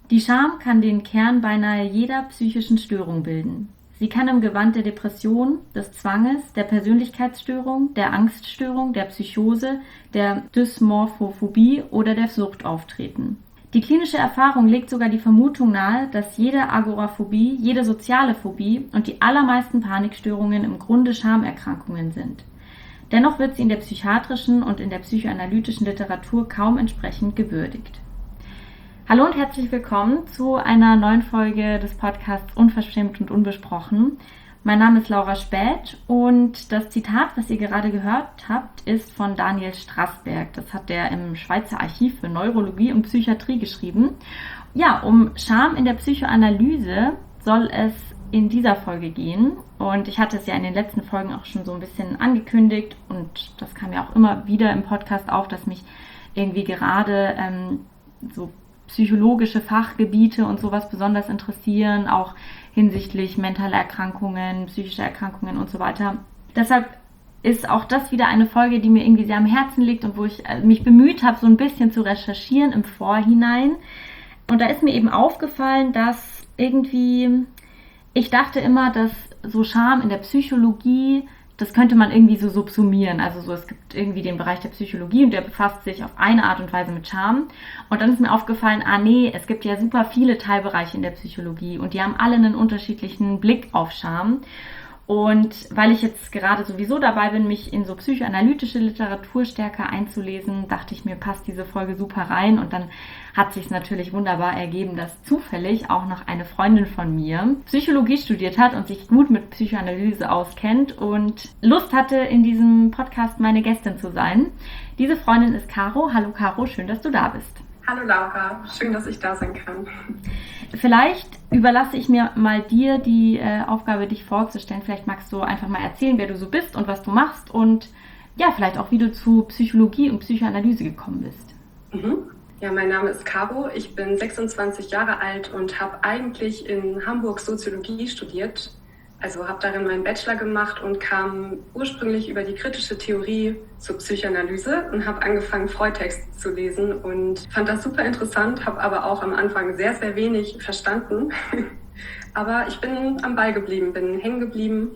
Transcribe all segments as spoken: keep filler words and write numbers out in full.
Die Scham kann den Kern beinahe jeder psychischen Störung bilden. Sie kann im Gewand der Depression, des Zwanges, der Persönlichkeitsstörung, der Angststörung, der Psychose, der Dysmorphophobie oder der Sucht auftreten. Die klinische Erfahrung legt sogar die Vermutung nahe, dass jede Agoraphobie, jede soziale Phobie und die allermeisten Panikstörungen im Grunde Schamerkrankungen sind. Dennoch wird sie in der psychiatrischen und in der psychoanalytischen Literatur kaum entsprechend gewürdigt. Hallo und herzlich willkommen zu einer neuen Folge des Podcasts Unverschämt und Unbesprochen. Mein Name ist Laura Späth und das Zitat, was ihr gerade gehört habt, ist von Daniel Strassberg. Das hat er im Schweizer Archiv für Neurologie und Psychiatrie geschrieben. Ja, um Scham in der Psychoanalyse soll es in dieser Folge gehen. Und ich hatte es ja in den letzten Folgen auch schon so ein bisschen angekündigt und das kam ja auch immer wieder im Podcast auf, dass mich irgendwie gerade ähm, so psychologische Fachgebiete und sowas besonders interessieren, auch hinsichtlich mentaler Erkrankungen, psychischer Erkrankungen und so weiter. Deshalb ist auch das wieder eine Folge, die mir irgendwie sehr am Herzen liegt und wo ich mich bemüht habe, so ein bisschen zu recherchieren im Vorhinein. Und da ist mir eben aufgefallen, dass irgendwie, ich dachte immer, dass so Scham in der Psychologie, das könnte man irgendwie so subsumieren. Also so, es gibt irgendwie den Bereich der Psychologie und der befasst sich auf eine Art und Weise mit Scham. Und dann ist mir aufgefallen, ah nee, es gibt ja super viele Teilbereiche in der Psychologie und die haben alle einen unterschiedlichen Blick auf Scham. Und weil ich jetzt gerade sowieso dabei bin, mich in so psychoanalytische Literatur stärker einzulesen, dachte ich mir, passt diese Folge super rein. Und dann hat sich es natürlich wunderbar ergeben, dass zufällig auch noch eine Freundin von mir Psychologie studiert hat und sich gut mit Psychoanalyse auskennt und Lust hatte, in diesem Podcast meine Gästin zu sein. Diese Freundin ist Caro. Hallo Caro, schön, dass du da bist. Hallo Laura, schön, dass ich da sein kann. Vielleicht überlasse ich mir mal dir die äh, Aufgabe, dich vorzustellen. Vielleicht magst du einfach mal erzählen, wer du so bist und was du machst und ja, vielleicht auch, wie du zu Psychologie und Psychoanalyse gekommen bist. Mhm. Ja, mein Name ist Caro, ich bin sechsundzwanzig Jahre alt und habe eigentlich in Hamburg Soziologie studiert. Also habe darin meinen Bachelor gemacht und kam ursprünglich über die kritische Theorie zur Psychoanalyse und habe angefangen, Freud-Texte zu lesen und fand das super interessant, habe aber auch am Anfang sehr, sehr wenig verstanden. Aber ich bin am Ball geblieben, bin hängen geblieben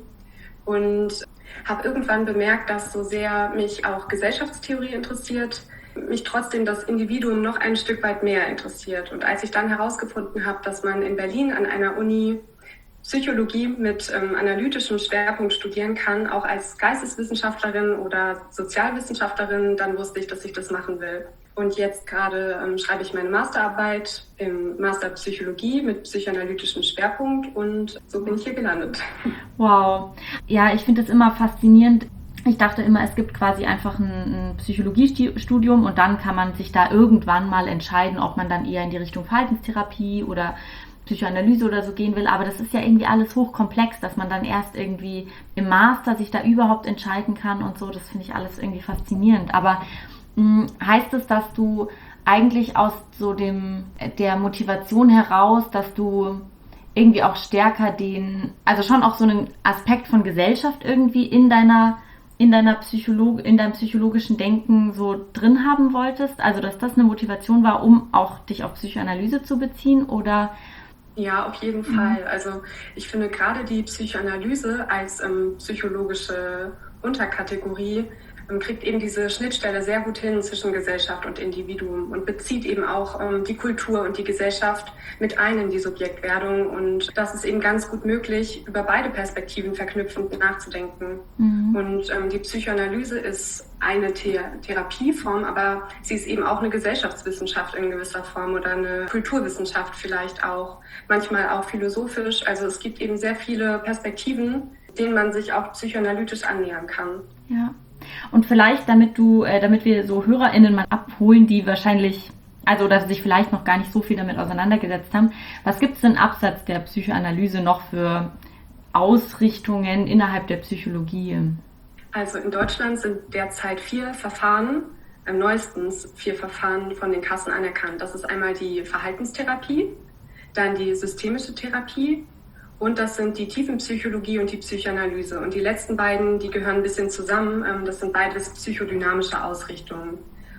und habe irgendwann bemerkt, dass so sehr mich auch Gesellschaftstheorie interessiert, mich trotzdem das Individuum noch ein Stück weit mehr interessiert. Und als ich dann herausgefunden habe, dass man in Berlin an einer Uni Psychologie mit ähm, analytischem Schwerpunkt studieren kann, auch als Geisteswissenschaftlerin oder Sozialwissenschaftlerin, dann wusste ich, dass ich das machen will. Und jetzt gerade ähm, schreibe ich meine Masterarbeit im Master Psychologie mit psychoanalytischem Schwerpunkt und so bin ich hier gelandet. Wow. Ja, ich finde das immer faszinierend. Ich dachte immer, es gibt quasi einfach ein, ein Psychologiestudium und dann kann man sich da irgendwann mal entscheiden, ob man dann eher in die Richtung Verhaltenstherapie oder Psychoanalyse oder so gehen will, aber das ist ja irgendwie alles hochkomplex, dass man dann erst irgendwie im Master sich da überhaupt entscheiden kann und so, das finde ich alles irgendwie faszinierend. Aber mh, heißt es, dass du eigentlich aus so dem der Motivation heraus, dass du irgendwie auch stärker den, also schon auch so einen Aspekt von Gesellschaft irgendwie in deiner in deiner Psycholog in deinem psychologischen Denken so drin haben wolltest, also dass das eine Motivation war, um auch dich auf Psychoanalyse zu beziehen, oder? Ja, auf jeden Fall. Also ich finde gerade die Psychoanalyse als ähm, psychologische Unterkategorie ähm, kriegt eben diese Schnittstelle sehr gut hin zwischen Gesellschaft und Individuum und bezieht eben auch ähm, die Kultur und die Gesellschaft mit ein in die Subjektwerdung. Und das ist eben ganz gut möglich, über beide Perspektiven verknüpfend nachzudenken. Mhm. Und ähm, die Psychoanalyse ist eine The- Therapieform, aber sie ist eben auch eine Gesellschaftswissenschaft in gewisser Form oder eine Kulturwissenschaft vielleicht auch, manchmal auch philosophisch. Also es gibt eben sehr viele Perspektiven, denen man sich auch psychoanalytisch annähern kann. Ja, und vielleicht, damit du, äh, damit wir so HörerInnen mal abholen, die wahrscheinlich, also oder sich vielleicht noch gar nicht so viel damit auseinandergesetzt haben, was gibt es denn abseits der Psychoanalyse noch für Ausrichtungen innerhalb der Psychologie? Also in Deutschland sind derzeit vier Verfahren, äh, neuestens vier Verfahren von den Kassen anerkannt. Das ist einmal die Verhaltenstherapie, dann die systemische Therapie und das sind die Tiefenpsychologie und die Psychoanalyse. Und die letzten beiden, die gehören ein bisschen zusammen. Ähm, das sind beides psychodynamische Ausrichtungen.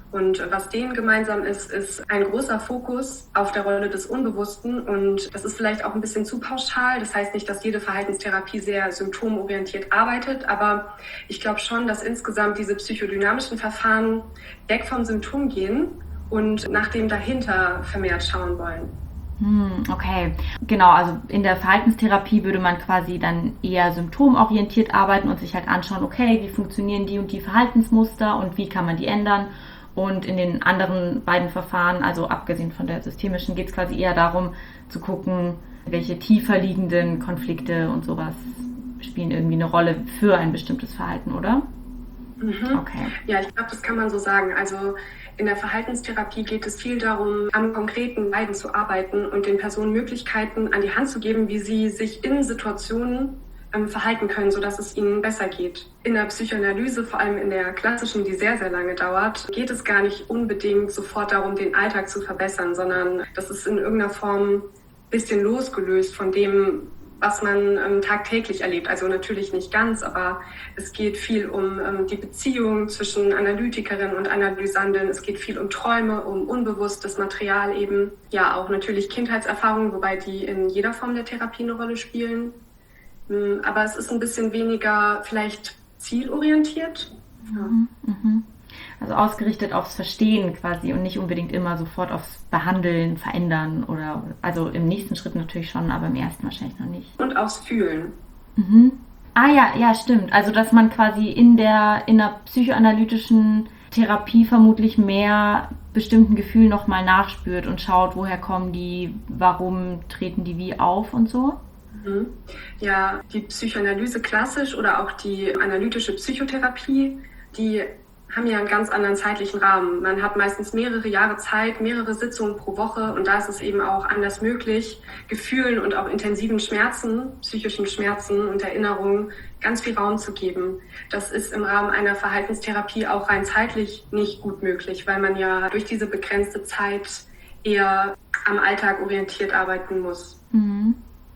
Und was denen gemeinsam ist, ist ein großer Fokus auf der Rolle des Unbewussten. Und das ist vielleicht auch ein bisschen zu pauschal. Das heißt nicht, dass jede Verhaltenstherapie sehr symptomorientiert arbeitet. Aber ich glaube schon, dass insgesamt diese psychodynamischen Verfahren weg vom Symptom gehen und nach dem dahinter vermehrt schauen wollen. Hm, okay, genau, also in der Verhaltenstherapie würde man quasi dann eher symptomorientiert arbeiten und sich halt anschauen, okay, wie funktionieren die und die Verhaltensmuster und wie kann man die ändern. Und in den anderen beiden Verfahren, also abgesehen von der systemischen, geht es quasi eher darum zu gucken, welche tiefer liegenden Konflikte und sowas spielen irgendwie eine Rolle für ein bestimmtes Verhalten, oder? Mhm. Okay. Ja, ich glaube, das kann man so sagen. Also in der Verhaltenstherapie geht es viel darum, am konkreten Leiden zu arbeiten und den Personen Möglichkeiten an die Hand zu geben, wie sie sich in Situationen ähm, verhalten können, sodass es ihnen besser geht. In der Psychoanalyse, vor allem in der klassischen, die sehr, sehr lange dauert, geht es gar nicht unbedingt sofort darum, den Alltag zu verbessern, sondern das ist in irgendeiner Form ein bisschen losgelöst von dem, was man ähm, tagtäglich erlebt. Also natürlich nicht ganz, aber es geht viel um ähm, die Beziehung zwischen Analytikerin und Analysandin. Es geht viel um Träume, um unbewusstes Material eben. Ja, auch natürlich Kindheitserfahrungen, wobei die in jeder Form der Therapie eine Rolle spielen. Ähm, aber es ist ein bisschen weniger vielleicht zielorientiert. Ja. Mhm, mhm. Also ausgerichtet aufs Verstehen quasi und nicht unbedingt immer sofort aufs Behandeln, Verändern oder, also im nächsten Schritt natürlich schon, aber im ersten wahrscheinlich noch nicht. Und aufs Fühlen. Mhm. Ah ja, ja, stimmt. Also dass man quasi in der, in der psychoanalytischen Therapie vermutlich mehr bestimmten Gefühlen nochmal nachspürt und schaut, woher kommen die, warum treten die wie auf und so. Mhm. Ja, die Psychoanalyse klassisch oder auch die analytische Psychotherapie, die haben ja einen ganz anderen zeitlichen Rahmen. Man hat meistens mehrere Jahre Zeit, mehrere Sitzungen pro Woche und da ist es eben auch anders möglich, Gefühlen und auch intensiven Schmerzen, psychischen Schmerzen und Erinnerungen ganz viel Raum zu geben. Das ist im Rahmen einer Verhaltenstherapie auch rein zeitlich nicht gut möglich, weil man ja durch diese begrenzte Zeit eher am Alltag orientiert arbeiten muss. Mhm.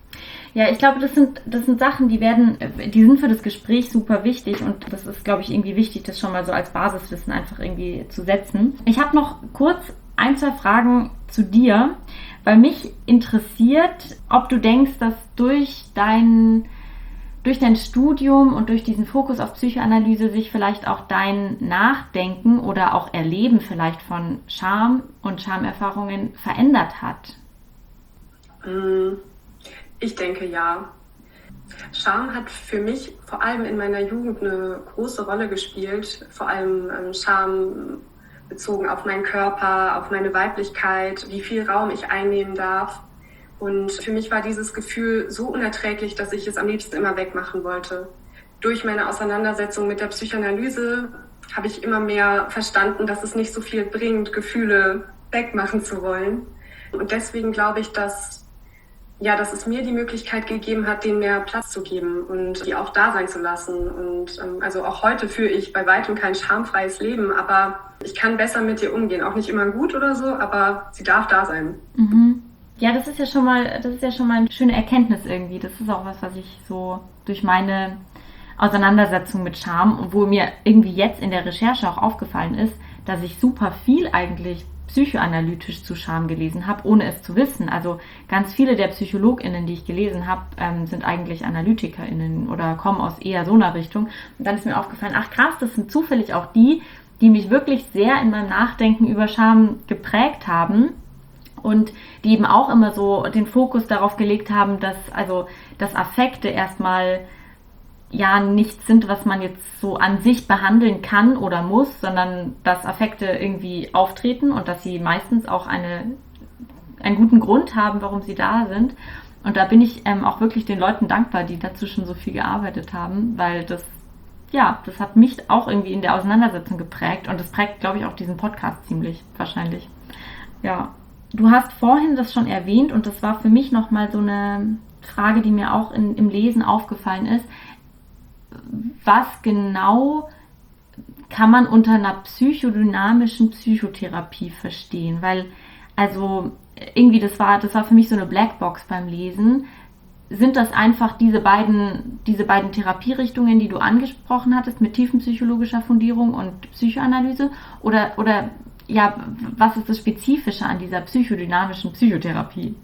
Ja, ich glaube, das sind, das sind Sachen, die werden, die sind für das Gespräch super wichtig und das ist, glaube ich, irgendwie wichtig, das schon mal so als Basiswissen einfach irgendwie zu setzen. Ich habe noch kurz ein, zwei Fragen zu dir, weil mich interessiert, ob du denkst, dass durch dein, durch dein Studium und durch diesen Fokus auf Psychoanalyse sich vielleicht auch dein Nachdenken oder auch Erleben vielleicht von Scham und Schamerfahrungen verändert hat. Mm. Ich denke, ja. Scham hat für mich vor allem in meiner Jugend eine große Rolle gespielt. Vor allem ähm, Scham bezogen auf meinen Körper, auf meine Weiblichkeit, wie viel Raum ich einnehmen darf. Und für mich war dieses Gefühl so unerträglich, dass ich es am liebsten immer wegmachen wollte. Durch meine Auseinandersetzung mit der Psychoanalyse habe ich immer mehr verstanden, dass es nicht so viel bringt, Gefühle wegmachen zu wollen. Und deswegen glaube ich, dass Ja, dass es mir die Möglichkeit gegeben hat, denen mehr Platz zu geben und die auch da sein zu lassen. Und ähm, also auch heute führe ich bei weitem kein schamfreies Leben, aber ich kann besser mit ihr umgehen. Auch nicht immer gut oder so, aber sie darf da sein. Mhm. Ja, das ist ja schon mal, das ist ja schon mal eine schöne Erkenntnis irgendwie. Das ist auch was, was ich so durch meine Auseinandersetzung mit Scham, wo mir irgendwie jetzt in der Recherche auch aufgefallen ist, dass ich super viel eigentlich psychoanalytisch zu Scham gelesen habe, ohne es zu wissen. Also ganz viele der PsychologInnen, die ich gelesen habe, ähm, sind eigentlich AnalytikerInnen oder kommen aus eher so einer Richtung. Und dann ist mir aufgefallen, ach krass, das sind zufällig auch die, die mich wirklich sehr in meinem Nachdenken über Scham geprägt haben und die eben auch immer so den Fokus darauf gelegt haben, dass also dass Affekte erstmal ja nichts sind, was man jetzt so an sich behandeln kann oder muss, sondern dass Affekte irgendwie auftreten und dass sie meistens auch eine, einen guten Grund haben, warum sie da sind. Und da bin ich ähm, auch wirklich den Leuten dankbar, die dazu schon so viel gearbeitet haben, weil das, ja, das hat mich auch irgendwie in der Auseinandersetzung geprägt und das prägt, glaube ich, auch diesen Podcast ziemlich wahrscheinlich. Ja, du hast vorhin das schon erwähnt und das war für mich nochmal so eine Frage, die mir auch in, im Lesen aufgefallen ist. Was genau kann man unter einer psychodynamischen Psychotherapie verstehen? Weil, also irgendwie, das war, das war für mich so eine Blackbox beim Lesen. Sind das einfach diese beiden, diese beiden Therapierichtungen, die du angesprochen hattest, mit tiefenpsychologischer Fundierung und Psychoanalyse? Oder, oder ja, was ist das Spezifische an dieser psychodynamischen Psychotherapie?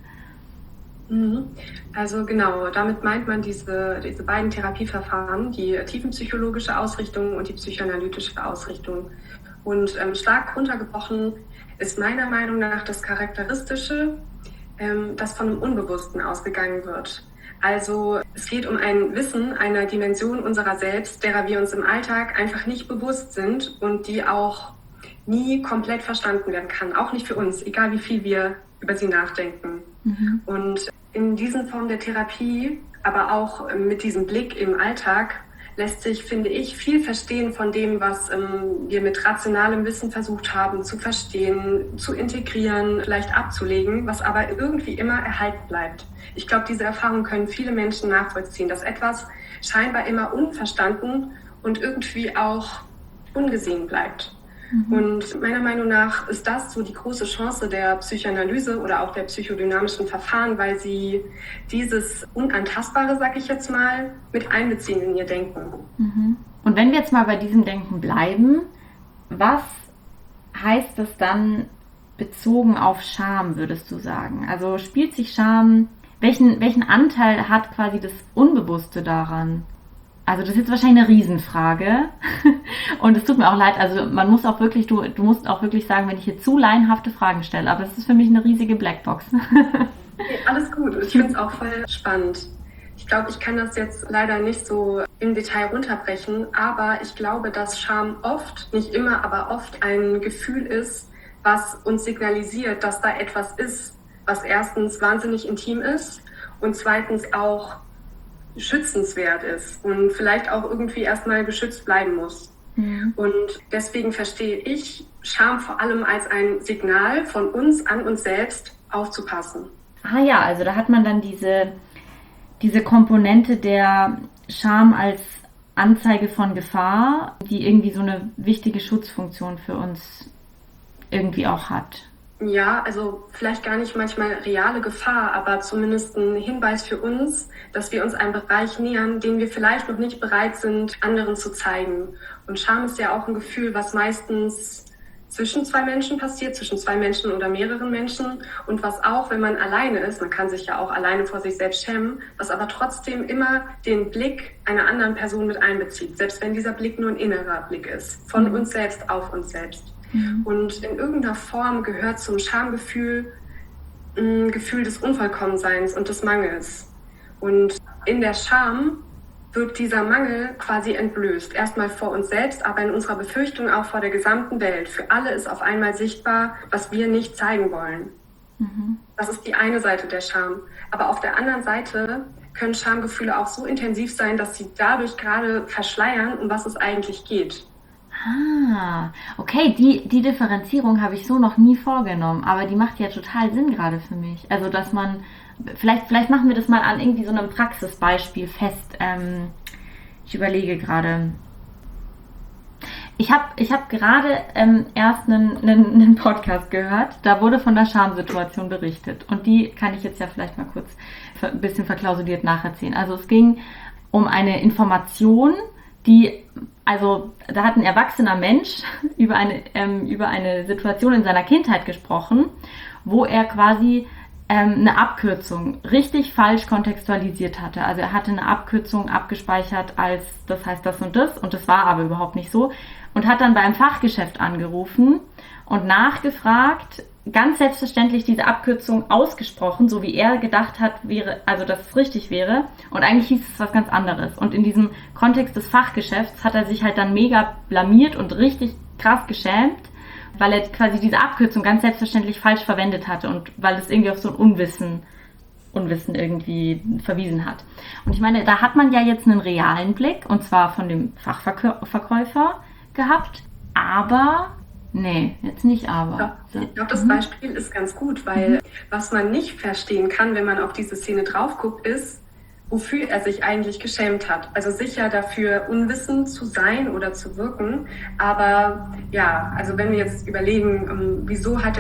Also genau, damit meint man diese, diese beiden Therapieverfahren, die tiefenpsychologische Ausrichtung und die psychoanalytische Ausrichtung. Und ähm, stark runtergebrochen ist meiner Meinung nach das Charakteristische, ähm, das von dem Unbewussten ausgegangen wird. Also es geht um ein Wissen einer Dimension unserer selbst, derer wir uns im Alltag einfach nicht bewusst sind und die auch nie komplett verstanden werden kann, auch nicht für uns, egal wie viel wir über sie nachdenken. Mhm. Und in diesen Formen der Therapie, aber auch mit diesem Blick im Alltag, lässt sich, finde ich, viel verstehen von dem, was ähm, wir mit rationalem Wissen versucht haben zu verstehen, zu integrieren, vielleicht abzulegen, was aber irgendwie immer erhalten bleibt. Ich glaube, diese Erfahrung können viele Menschen nachvollziehen, dass etwas scheinbar immer unverstanden und irgendwie auch ungesehen bleibt. Mhm. Und meiner Meinung nach ist das so die große Chance der Psychoanalyse oder auch der psychodynamischen Verfahren, weil sie dieses Unantastbare, sag ich jetzt mal, mit einbeziehen in ihr Denken. Mhm. Und wenn wir jetzt mal bei diesem Denken bleiben, was heißt das dann bezogen auf Scham, würdest du sagen? Also spielt sich Scham, welchen, welchen Anteil hat quasi das Unbewusste daran? Also das ist jetzt wahrscheinlich eine Riesenfrage und es tut mir auch leid, also man muss auch wirklich, du, du musst auch wirklich sagen, wenn ich hier zu laienhafte Fragen stelle, aber es ist für mich eine riesige Blackbox. Okay, alles gut, ich finde es auch voll spannend. Ich glaube, ich kann das jetzt leider nicht so im Detail runterbrechen, aber ich glaube, dass Scham oft, nicht immer, aber oft ein Gefühl ist, was uns signalisiert, dass da etwas ist, was erstens wahnsinnig intim ist und zweitens auch schützenswert ist und vielleicht auch irgendwie erstmal geschützt bleiben muss. Mhm. Und deswegen verstehe ich Scham vor allem als ein Signal von uns an uns selbst aufzupassen. Ah ja, also da hat man dann diese, diese Komponente der Scham als Anzeige von Gefahr, die irgendwie so eine wichtige Schutzfunktion für uns irgendwie auch hat. Ja, also vielleicht gar nicht manchmal reale Gefahr, aber zumindest ein Hinweis für uns, dass wir uns einem Bereich nähern, den wir vielleicht noch nicht bereit sind, anderen zu zeigen. Und Scham ist ja auch ein Gefühl, was meistens zwischen zwei Menschen passiert, zwischen zwei Menschen oder mehreren Menschen und was auch, wenn man alleine ist, man kann sich ja auch alleine vor sich selbst schämen, was aber trotzdem immer den Blick einer anderen Person mit einbezieht, selbst wenn dieser Blick nur ein innerer Blick ist, von uns selbst auf uns selbst. Mhm. Und in irgendeiner Form gehört zum Schamgefühl ein Gefühl des Unvollkommenseins und des Mangels. Und in der Scham wird dieser Mangel quasi entblößt. Erstmal vor uns selbst, aber in unserer Befürchtung auch vor der gesamten Welt. Für alle ist auf einmal sichtbar, was wir nicht zeigen wollen. Mhm. Das ist die eine Seite der Scham. Aber auf der anderen Seite können Schamgefühle auch so intensiv sein, dass sie dadurch gerade verschleiern, um was es eigentlich geht. Ah, okay, die, die Differenzierung habe ich so noch nie vorgenommen, aber die macht ja total Sinn gerade für mich. Also, dass man, vielleicht, vielleicht machen wir das mal an irgendwie so einem Praxisbeispiel fest. Ähm, ich überlege gerade. Ich habe ich hab gerade ähm, erst einen, einen, einen Podcast gehört, da wurde von der Schamsituation berichtet und die kann ich jetzt ja vielleicht mal kurz ein bisschen verklausuliert nacherzählen. Also es ging um eine Information, die, also da hat ein erwachsener Mensch über eine, ähm, über eine Situation in seiner Kindheit gesprochen, wo er quasi ähm, eine Abkürzung richtig falsch kontextualisiert hatte. Also er hatte eine Abkürzung abgespeichert als das heißt das und das und das war aber überhaupt nicht so und hat dann beim Fachgeschäft angerufen und nachgefragt, ganz selbstverständlich diese Abkürzung ausgesprochen, so wie er gedacht hat, wäre, also dass es richtig wäre. Und eigentlich hieß es was ganz anderes. Und in diesem Kontext des Fachgeschäfts hat er sich halt dann mega blamiert und richtig krass geschämt, weil er quasi diese Abkürzung ganz selbstverständlich falsch verwendet hatte und weil es irgendwie auf so ein Unwissen, Unwissen irgendwie verwiesen hat. Und ich meine, da hat man ja jetzt einen realen Blick, und zwar von dem Fachverkäufer gehabt, aber nee, jetzt nicht aber. Ja, ich glaube, das Beispiel ist ganz gut, weil mhm. was man nicht verstehen kann, wenn man auf diese Szene drauf guckt, ist, wofür er sich eigentlich geschämt hat. Also sicher dafür, unwissend zu sein oder zu wirken, aber ja, also wenn wir jetzt überlegen, um, wieso hat er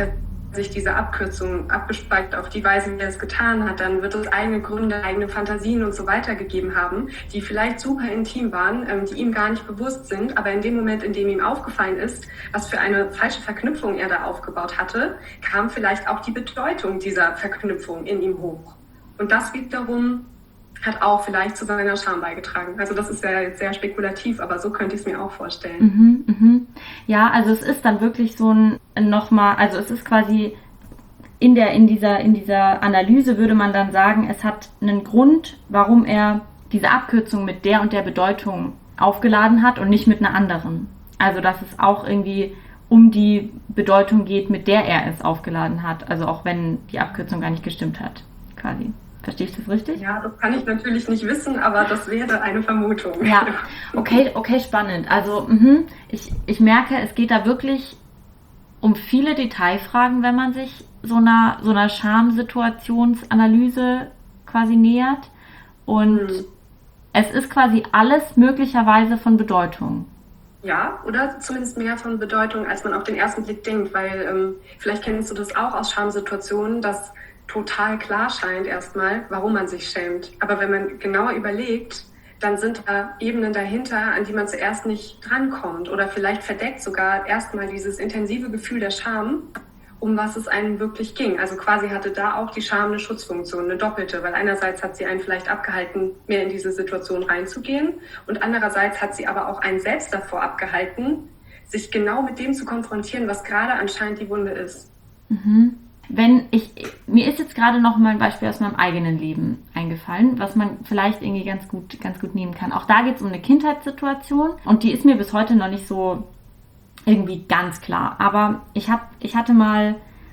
sich diese Abkürzung abgespeichert auf die Weise, wie er es getan hat, dann wird es eigene Gründe, eigene Fantasien und so weiter gegeben haben, die vielleicht super intim waren, ähm, die ihm gar nicht bewusst sind, aber in dem Moment, in dem ihm aufgefallen ist, was für eine falsche Verknüpfung er da aufgebaut hatte, kam vielleicht auch die Bedeutung dieser Verknüpfung in ihm hoch. Und das wiederum hat auch vielleicht zu seiner Scham beigetragen. Also das ist ja jetzt sehr spekulativ, aber so könnte ich es mir auch vorstellen. Mhm, mhm. Ja, also es ist dann wirklich so ein nochmal, also es ist quasi in der, in dieser, in dieser Analyse würde man dann sagen, es hat einen Grund, warum er diese Abkürzung mit der und der Bedeutung aufgeladen hat und nicht mit einer anderen. Also dass es auch irgendwie um die Bedeutung geht, mit der er es aufgeladen hat. Also auch wenn die Abkürzung gar nicht gestimmt hat, quasi. Verstehe ich das richtig? Ja, das kann ich natürlich nicht wissen, aber das wäre eine Vermutung. Ja, okay, okay, spannend. Also mh, ich, ich merke, es geht da wirklich um viele Detailfragen, wenn man sich so einer, so einer Schamsituationsanalyse quasi nähert. Und hm. es ist quasi alles möglicherweise von Bedeutung. Ja, oder zumindest mehr von Bedeutung, als man auf den ersten Blick denkt, weil ähm, vielleicht kennst du das auch aus Schamsituationen, dass total klar scheint erstmal, warum man sich schämt. Aber wenn man genauer überlegt, dann sind da Ebenen dahinter, an die man zuerst nicht drankommt oder vielleicht verdeckt sogar erstmal dieses intensive Gefühl der Scham, um was es einem wirklich ging. Also quasi hatte da auch die Scham eine Schutzfunktion, eine doppelte, weil einerseits hat sie einen vielleicht abgehalten, mehr in diese Situation reinzugehen und andererseits hat sie aber auch einen selbst davor abgehalten, sich genau mit dem zu konfrontieren, was gerade anscheinend die Wunde ist. Mhm. Wenn ich, mir ist jetzt gerade noch mal ein Beispiel aus meinem eigenen Leben eingefallen, was man vielleicht irgendwie ganz gut, ganz gut nehmen kann. Auch da geht es um eine Kindheitssituation und die ist mir bis heute noch nicht so irgendwie ganz klar. Aber ich hab, ich hatte mal,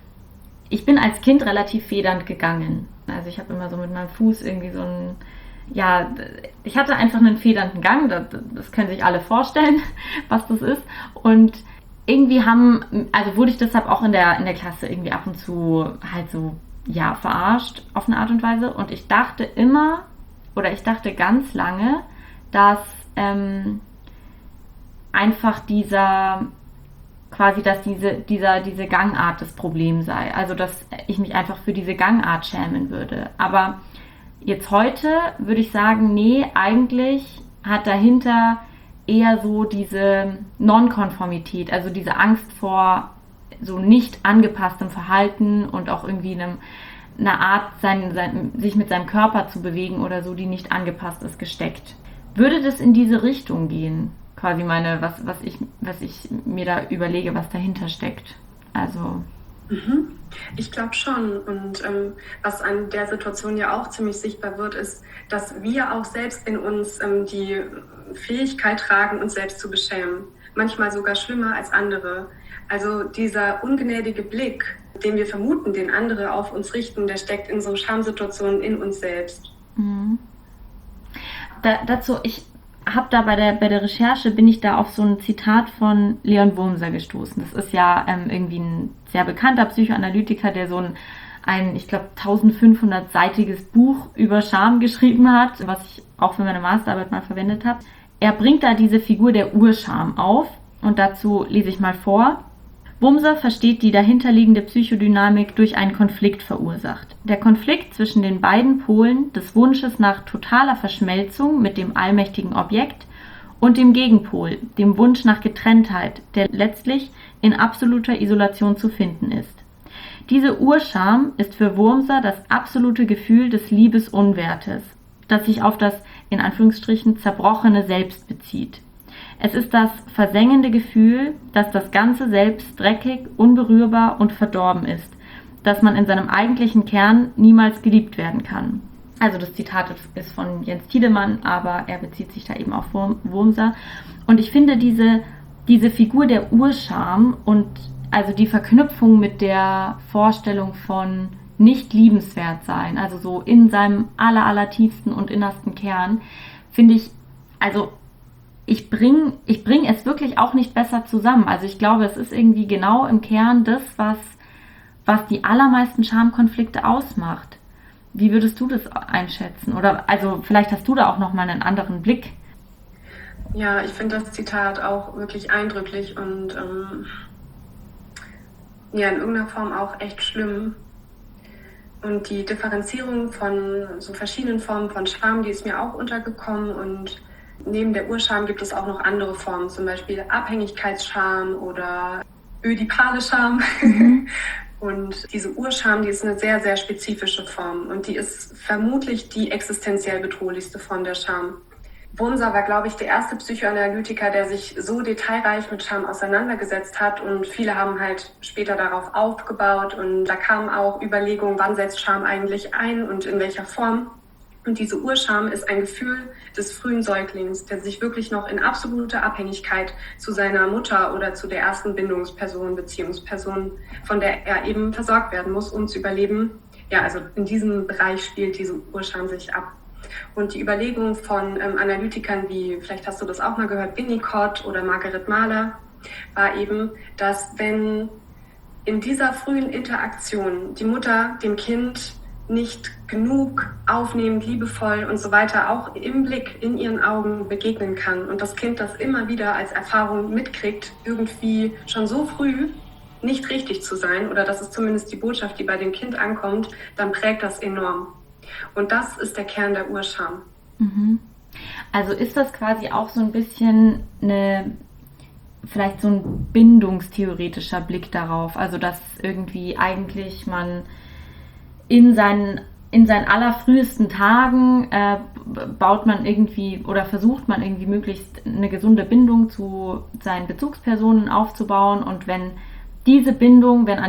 ich bin als Kind relativ federnd gegangen. Also ich habe immer so mit meinem Fuß irgendwie so ein, ja, ich hatte einfach einen federnden Gang. Das, das können sich alle vorstellen, was das ist. Und irgendwie haben, also wurde ich deshalb auch in der, in der Klasse irgendwie ab und zu halt so, ja, verarscht auf eine Art und Weise. Und ich dachte immer, oder ich dachte ganz lange, dass ähm, einfach dieser, quasi, dass diese, dieser, diese Gangart das Problem sei. Also, dass ich mich einfach für diese Gangart schämen würde. Aber jetzt heute würde ich sagen, nee, eigentlich hat dahinter eher so diese Nonkonformität, also diese Angst vor so nicht angepasstem Verhalten und auch irgendwie einem, einer Art, sein, sein, sich mit seinem Körper zu bewegen oder so, die nicht angepasst ist, gesteckt. Würde das in diese Richtung gehen? Quasi meine, was, was ich, was ich mir da überlege, was dahinter steckt. Also. Mhm. Ich glaube schon. Und ähm, was an der Situation ja auch ziemlich sichtbar wird, ist, dass wir auch selbst in uns ähm, die Fähigkeit tragen, uns selbst zu beschämen. Manchmal sogar schlimmer als andere. Also dieser ungnädige Blick, den wir vermuten, den andere auf uns richten, der steckt in so Schamsituationen in uns selbst. Mhm. Da, dazu, ich habe da bei der, bei der Recherche, bin ich da auf so ein Zitat von Leon Wurmser gestoßen. Das ist ja ähm, irgendwie ein sehr bekannter Psychoanalytiker, der so ein, ein ich glaube, eintausendfünfhundert-seitiges Buch über Scham geschrieben hat, was ich auch für meine Masterarbeit mal verwendet habe. Er bringt da diese Figur der Urscham auf und dazu lese ich mal vor. Wurmser versteht die dahinterliegende Psychodynamik durch einen Konflikt verursacht. Der Konflikt zwischen den beiden Polen des Wunsches nach totaler Verschmelzung mit dem allmächtigen Objekt und dem Gegenpol, dem Wunsch nach Getrenntheit, der letztlich in absoluter Isolation zu finden ist. Diese Urscham ist für Wurmser das absolute Gefühl des Liebesunwertes, das sich auf das, in Anführungsstrichen, zerbrochene Selbst bezieht. Es ist das versengende Gefühl, dass das ganze Selbst dreckig, unberührbar und verdorben ist, dass man in seinem eigentlichen Kern niemals geliebt werden kann. Also das Zitat ist von Jens Tiedemann, aber er bezieht sich da eben auf Wurmser. Und ich finde diese, diese Figur der Urscham und also die Verknüpfung mit der Vorstellung von nicht liebenswert sein, also so in seinem aller, aller tiefsten und innersten Kern, finde ich, also ich bringe ich bring es wirklich auch nicht besser zusammen. Also ich glaube, es ist irgendwie genau im Kern das, was, was die allermeisten Schamkonflikte ausmacht. Wie würdest du das einschätzen? Oder also vielleicht hast du da auch nochmal einen anderen Blick. Ja, ich finde das Zitat auch wirklich eindrücklich und ähm, ja in irgendeiner Form auch echt schlimm. Und die Differenzierung von so verschiedenen Formen von Scham, die ist mir auch untergekommen. Und neben der Urscham gibt es auch noch andere Formen, zum Beispiel Abhängigkeitsscham oder ödipale Scham. Mhm. Und diese Urscham, die ist eine sehr, sehr spezifische Form und die ist vermutlich die existenziell bedrohlichste Form der Scham. Wurmser war, glaube ich, der erste Psychoanalytiker, der sich so detailreich mit Scham auseinandergesetzt hat, und viele haben halt später darauf aufgebaut und da kamen auch Überlegungen, wann setzt Scham eigentlich ein und in welcher Form. Und diese Urscham ist ein Gefühl des frühen Säuglings, der sich wirklich noch in absoluter Abhängigkeit zu seiner Mutter oder zu der ersten Bindungsperson, Beziehungsperson, von der er eben versorgt werden muss, um zu überleben. Ja, also in diesem Bereich spielt diese Urscham sich ab. Und die Überlegung von ähm, Analytikern wie, vielleicht hast du das auch mal gehört, Winnicott oder Margaret Mahler, war eben, dass wenn in dieser frühen Interaktion die Mutter dem Kind nicht genug aufnehmend, liebevoll und so weiter auch im Blick, in ihren Augen begegnen kann und das Kind das immer wieder als Erfahrung mitkriegt, irgendwie schon so früh nicht richtig zu sein, oder das ist zumindest die Botschaft, die bei dem Kind ankommt, dann prägt das enorm. Und das ist der Kern der Urscham. Mhm. Also ist das quasi auch so ein bisschen eine, vielleicht so ein bindungstheoretischer Blick darauf, also dass irgendwie eigentlich man in seinen, in seinen allerfrühesten Tagen äh, baut man irgendwie oder versucht man irgendwie möglichst eine gesunde Bindung zu seinen Bezugspersonen aufzubauen, und wenn diese Bindung, wenn an,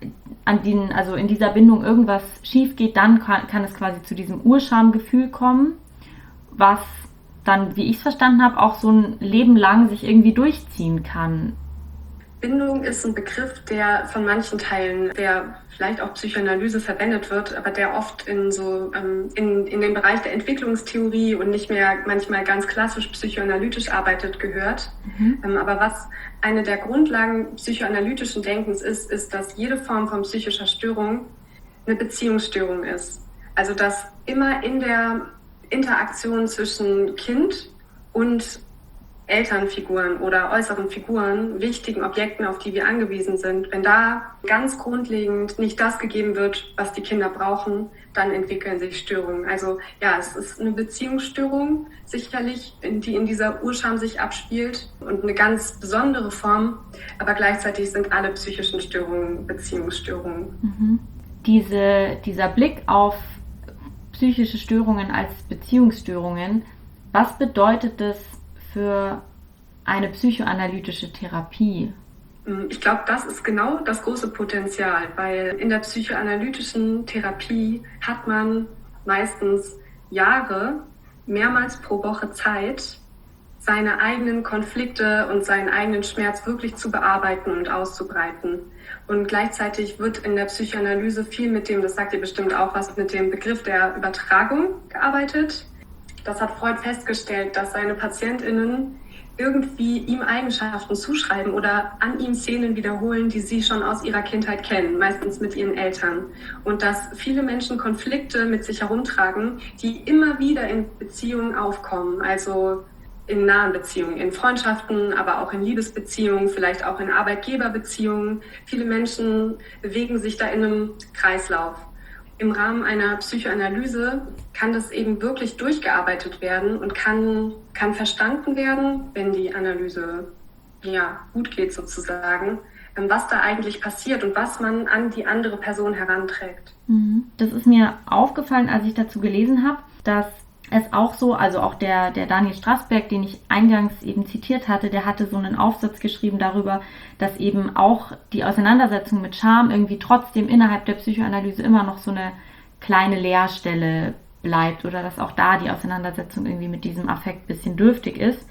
an den, also in dieser Bindung irgendwas schief geht, dann kann, kann es quasi zu diesem Urschamgefühl kommen, was dann, wie ich es verstanden habe, auch so ein Leben lang sich irgendwie durchziehen kann. Bindung ist ein Begriff, der von manchen Teilen, der vielleicht auch Psychoanalyse verwendet wird, aber der oft in so ähm, in, in den Bereich der Entwicklungstheorie und nicht mehr manchmal ganz klassisch psychoanalytisch arbeitet, gehört. Mhm. Ähm, aber was eine der Grundlagen psychoanalytischen Denkens ist, ist, dass jede Form von psychischer Störung eine Beziehungsstörung ist. Also dass immer in der Interaktion zwischen Kind und Elternfiguren oder äußeren Figuren, wichtigen Objekten, auf die wir angewiesen sind, wenn da ganz grundlegend nicht das gegeben wird, was die Kinder brauchen, dann entwickeln sich Störungen. Also ja, es ist eine Beziehungsstörung sicherlich, die in dieser Urscham sich abspielt und eine ganz besondere Form, aber gleichzeitig sind alle psychischen Störungen Beziehungsstörungen. Mhm. Diese, dieser Blick auf psychische Störungen als Beziehungsstörungen, was bedeutet das für eine psychoanalytische Therapie? Ich glaube, das ist genau das große Potenzial, weil in der psychoanalytischen Therapie hat man meistens Jahre, mehrmals pro Woche Zeit, seine eigenen Konflikte und seinen eigenen Schmerz wirklich zu bearbeiten und auszubreiten. Und gleichzeitig wird in der Psychoanalyse viel mit dem, das sagt ihr bestimmt auch was, mit dem Begriff der Übertragung gearbeitet. Das hat Freud festgestellt, dass seine PatientInnen irgendwie ihm Eigenschaften zuschreiben oder an ihm Szenen wiederholen, die sie schon aus ihrer Kindheit kennen, meistens mit ihren Eltern. Und dass viele Menschen Konflikte mit sich herumtragen, die immer wieder in Beziehungen aufkommen, also in nahen Beziehungen, in Freundschaften, aber auch in Liebesbeziehungen, vielleicht auch in Arbeitgeberbeziehungen. Viele Menschen bewegen sich da in einem Kreislauf. Im Rahmen einer Psychoanalyse kann das eben wirklich durchgearbeitet werden und kann, kann verstanden werden, wenn die Analyse ja, gut geht sozusagen, was da eigentlich passiert und was man an die andere Person heranträgt. Das ist mir aufgefallen, als ich dazu gelesen habe, dass es auch so, also auch der, der Daniel Strasberg, den ich eingangs eben zitiert hatte, der hatte so einen Aufsatz geschrieben darüber, dass eben auch die Auseinandersetzung mit Scham irgendwie trotzdem innerhalb der Psychoanalyse immer noch so eine kleine Leerstelle bleibt oder dass auch da die Auseinandersetzung irgendwie mit diesem Affekt ein bisschen dürftig ist.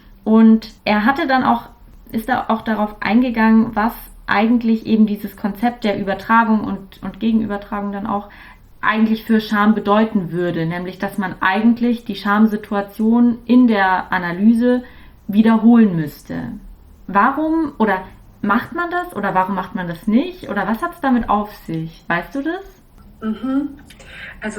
Und er hatte dann auch, ist da auch darauf eingegangen, was eigentlich eben dieses Konzept der Übertragung und, und Gegenübertragung dann auch eigentlich für Scham bedeuten würde, nämlich dass man eigentlich die Schamsituation in der Analyse wiederholen müsste. Warum oder macht man das oder warum macht man das nicht oder was hat es damit auf sich? Weißt du das? Mhm. Also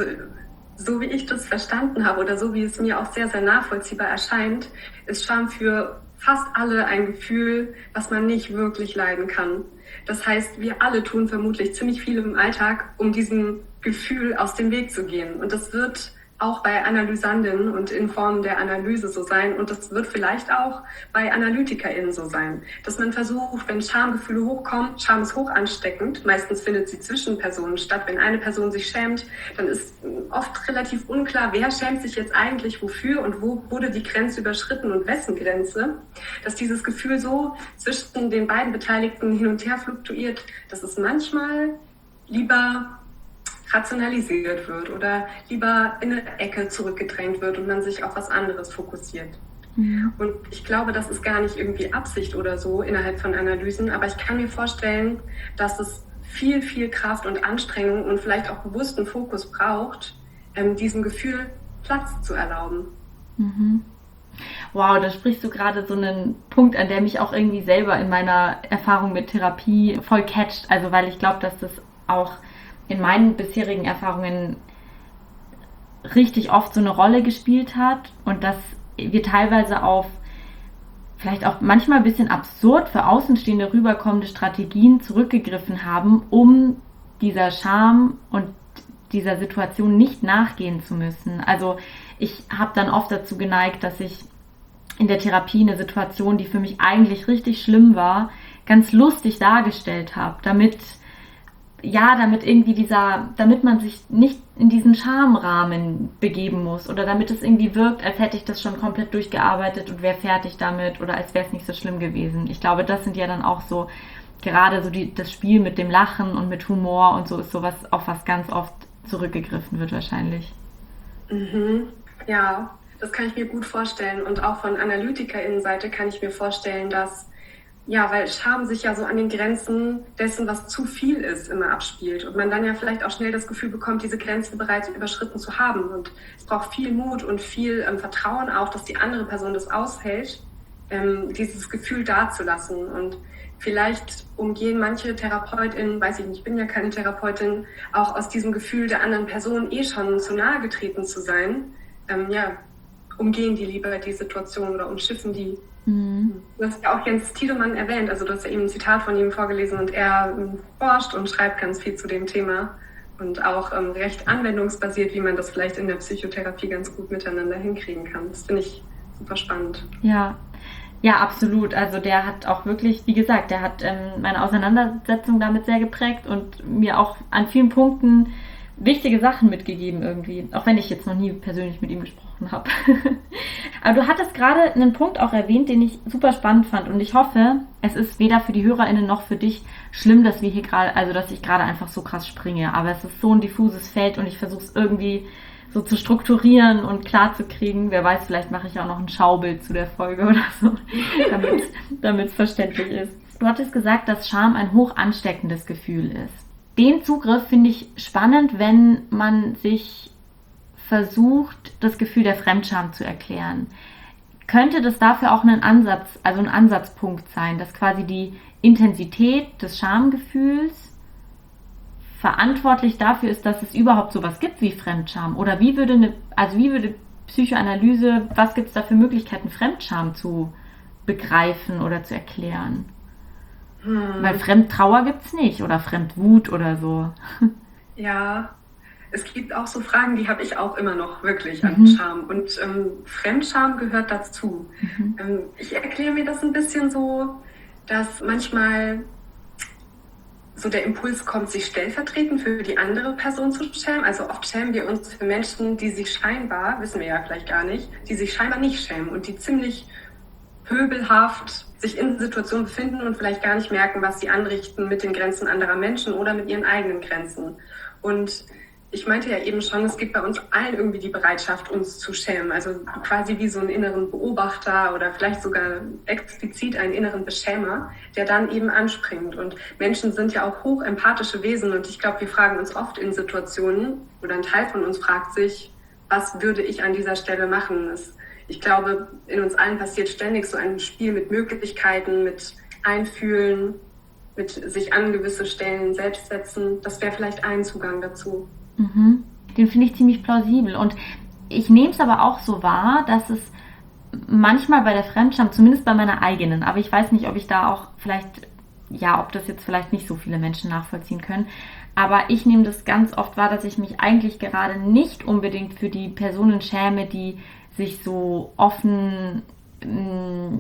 so wie ich das verstanden habe oder so wie es mir auch sehr, sehr nachvollziehbar erscheint, ist Scham für fast alle ein Gefühl, was man nicht wirklich leiden kann. Das heißt, wir alle tun vermutlich ziemlich viel im Alltag, um diesem Gefühl aus dem Weg zu gehen. Und das wird auch bei Analysandinnen und in Form der Analyse so sein. Und das wird vielleicht auch bei AnalytikerInnen so sein, dass man versucht, wenn Schamgefühle hochkommen, Scham ist hoch ansteckend. Meistens findet sie zwischen Personen statt. Wenn eine Person sich schämt, dann ist oft relativ unklar, wer schämt sich jetzt eigentlich wofür und wo wurde die Grenze überschritten und wessen Grenze. Dass dieses Gefühl so zwischen den beiden Beteiligten hin und her fluktuiert, dass es manchmal lieber rationalisiert wird oder lieber in eine Ecke zurückgedrängt wird und man sich auf was anderes fokussiert. Mhm. Und ich glaube, das ist gar nicht irgendwie Absicht oder so innerhalb von Analysen, aber ich kann mir vorstellen, dass es viel, viel Kraft und Anstrengung und vielleicht auch bewussten Fokus braucht, ähm, diesem Gefühl Platz zu erlauben. Mhm. Wow, da sprichst du gerade so einen Punkt, an der mich auch irgendwie selber in meiner Erfahrung mit Therapie voll catcht. Also weil ich glaube, dass das auch in meinen bisherigen Erfahrungen richtig oft so eine Rolle gespielt hat und dass wir teilweise auf vielleicht auch manchmal ein bisschen absurd für Außenstehende rüberkommende Strategien zurückgegriffen haben, um dieser Scham und dieser Situation nicht nachgehen zu müssen. Also ich habe dann oft dazu geneigt, dass ich in der Therapie eine Situation, die für mich eigentlich richtig schlimm war, ganz lustig dargestellt habe, damit ja, damit irgendwie dieser, damit man sich nicht in diesen Schamrahmen begeben muss oder damit es irgendwie wirkt, als hätte ich das schon komplett durchgearbeitet und wäre fertig damit oder als wäre es nicht so schlimm gewesen. Ich glaube, das sind ja dann auch so, gerade so die, das Spiel mit dem Lachen und mit Humor und so ist sowas, auf was ganz oft zurückgegriffen wird wahrscheinlich. Mhm. Ja, das kann ich mir gut vorstellen und auch von AnalytikerInnenseite kann ich mir vorstellen, dass ja, weil Scham sich ja so an den Grenzen dessen, was zu viel ist, immer abspielt. Und man dann ja vielleicht auch schnell das Gefühl bekommt, diese Grenze bereits überschritten zu haben. Und es braucht viel Mut und viel ähm, Vertrauen auch, dass die andere Person das aushält, ähm, dieses Gefühl dazulassen. Und vielleicht umgehen manche TherapeutInnen, weiß ich nicht, ich bin ja keine Therapeutin, auch aus diesem Gefühl der anderen Person eh schon zu nahe getreten zu sein. Ähm, ja, umgehen die lieber die Situation oder umschiffen die. Mhm. Du hast ja auch Jens Tiedemann erwähnt, also du hast ja eben ein Zitat von ihm vorgelesen und er ähm, forscht und schreibt ganz viel zu dem Thema und auch ähm, recht anwendungsbasiert, wie man das vielleicht in der Psychotherapie ganz gut miteinander hinkriegen kann. Das finde ich super spannend. Ja, ja, absolut. Also der hat auch wirklich, wie gesagt, der hat ähm, meine Auseinandersetzung damit sehr geprägt und mir auch an vielen Punkten wichtige Sachen mitgegeben irgendwie, auch wenn ich jetzt noch nie persönlich mit ihm gesprochen habe. Aber du hattest gerade einen Punkt auch erwähnt, den ich super spannend fand und ich hoffe, es ist weder für die HörerInnen noch für dich schlimm, dass wir hier gerade, also dass ich gerade einfach so krass springe, aber es ist so ein diffuses Feld und ich versuche es irgendwie so zu strukturieren und klar zu kriegen. Wer weiß, vielleicht mache ich auch noch ein Schaubild zu der Folge oder so, damit es verständlich ist. Du hattest gesagt, dass Scham ein hoch ansteckendes Gefühl ist. Den Zugriff finde ich spannend, wenn man sich versucht, das Gefühl der Fremdscham zu erklären. Könnte das dafür auch ein Ansatz, also ein Ansatzpunkt sein, dass quasi die Intensität des Schamgefühls verantwortlich dafür ist, dass es überhaupt sowas gibt wie Fremdscham? Oder wie würde eine, also wie würde Psychoanalyse, was gibt es da für Möglichkeiten, Fremdscham zu begreifen oder zu erklären? Hm. Weil Fremdtrauer gibt's nicht oder Fremdwut oder so. Ja, es gibt auch so Fragen, die habe ich auch immer noch wirklich an mhm. Scham. Und ähm, Fremdscham gehört dazu. Mhm. Ähm, ich erkläre mir das ein bisschen so, dass manchmal so der Impuls kommt, sich stellvertretend für die andere Person zu schämen. Also oft schämen wir uns für Menschen, die sich scheinbar, wissen wir ja vielleicht gar nicht, die sich scheinbar nicht schämen und die ziemlich pöbelhaft sich in Situationen befinden und vielleicht gar nicht merken, was sie anrichten mit den Grenzen anderer Menschen oder mit ihren eigenen Grenzen. Und ich meinte ja eben schon, es gibt bei uns allen irgendwie die Bereitschaft, uns zu schämen. Also quasi wie so einen inneren Beobachter oder vielleicht sogar explizit einen inneren Beschämer, der dann eben anspringt. Und Menschen sind ja auch hoch empathische Wesen und ich glaube, wir fragen uns oft in Situationen oder ein Teil von uns fragt sich, was würde ich an dieser Stelle machen? Es, ich glaube, in uns allen passiert ständig so ein Spiel mit Möglichkeiten, mit Einfühlen, mit sich an gewisse Stellen selbst setzen. Das wäre vielleicht ein Zugang dazu. Mhm. Den finde ich ziemlich plausibel. Und ich nehme es aber auch so wahr, dass es manchmal bei der Fremdscham, zumindest bei meiner eigenen, aber ich weiß nicht, ob ich da auch vielleicht, ja, ob das jetzt vielleicht nicht so viele Menschen nachvollziehen können, aber ich nehme das ganz oft wahr, dass ich mich eigentlich gerade nicht unbedingt für die Personen schäme, die sich so offen, mh,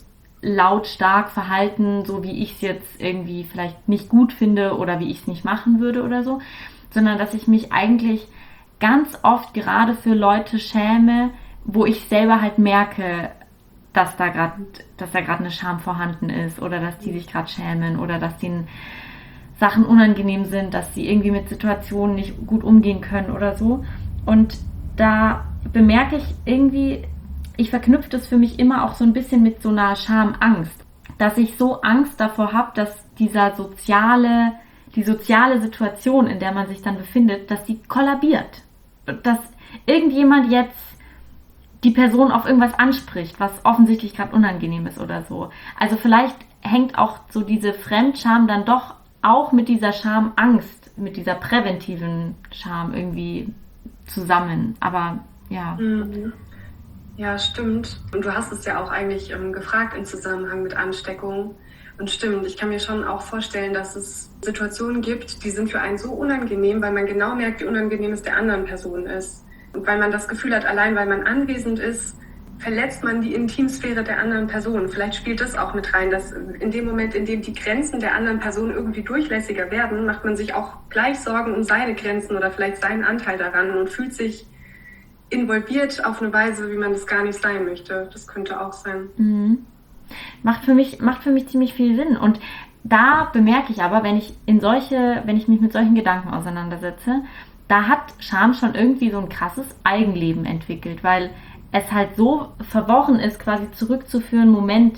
lautstark verhalten, so wie ich es jetzt irgendwie vielleicht nicht gut finde oder wie ich es nicht machen würde oder so, sondern dass ich mich eigentlich ganz oft gerade für Leute schäme, wo ich selber halt merke, dass da gerade dass da gerade eine Scham vorhanden ist oder dass die sich gerade schämen oder dass denen Sachen unangenehm sind, dass sie irgendwie mit Situationen nicht gut umgehen können oder so. Und da bemerke ich irgendwie, ich verknüpfe das für mich immer auch so ein bisschen mit so einer Schamangst, dass ich so Angst davor habe, dass dieser soziale, die soziale Situation, in der man sich dann befindet, dass die kollabiert. Dass irgendjemand jetzt die Person auf irgendwas anspricht, was offensichtlich gerade unangenehm ist oder so. Also vielleicht hängt auch so diese Fremdscham dann doch auch mit dieser Schamangst, mit dieser präventiven Scham irgendwie zusammen. Aber ja. Mhm. Ja, stimmt. Und du hast es ja auch eigentlich ähm, gefragt im Zusammenhang mit Ansteckung. Und stimmt, ich kann mir schon auch vorstellen, dass es Situationen gibt, die sind für einen so unangenehm, weil man genau merkt, wie unangenehm es der anderen Person ist. Und weil man das Gefühl hat, allein weil man anwesend ist, verletzt man die Intimsphäre der anderen Person. Vielleicht spielt das auch mit rein, dass in dem Moment, in dem die Grenzen der anderen Person irgendwie durchlässiger werden, macht man sich auch gleich Sorgen um seine Grenzen oder vielleicht seinen Anteil daran und fühlt sich involviert auf eine Weise, wie man das gar nicht sein möchte. Das könnte auch sein. Mhm. Macht für mich, macht für mich ziemlich viel Sinn. Und da bemerke ich aber, wenn ich in solche, wenn ich mich mit solchen Gedanken auseinandersetze, da hat Scham schon irgendwie so ein krasses Eigenleben entwickelt, weil es halt so verworren ist, quasi zurückzuführen, Moment,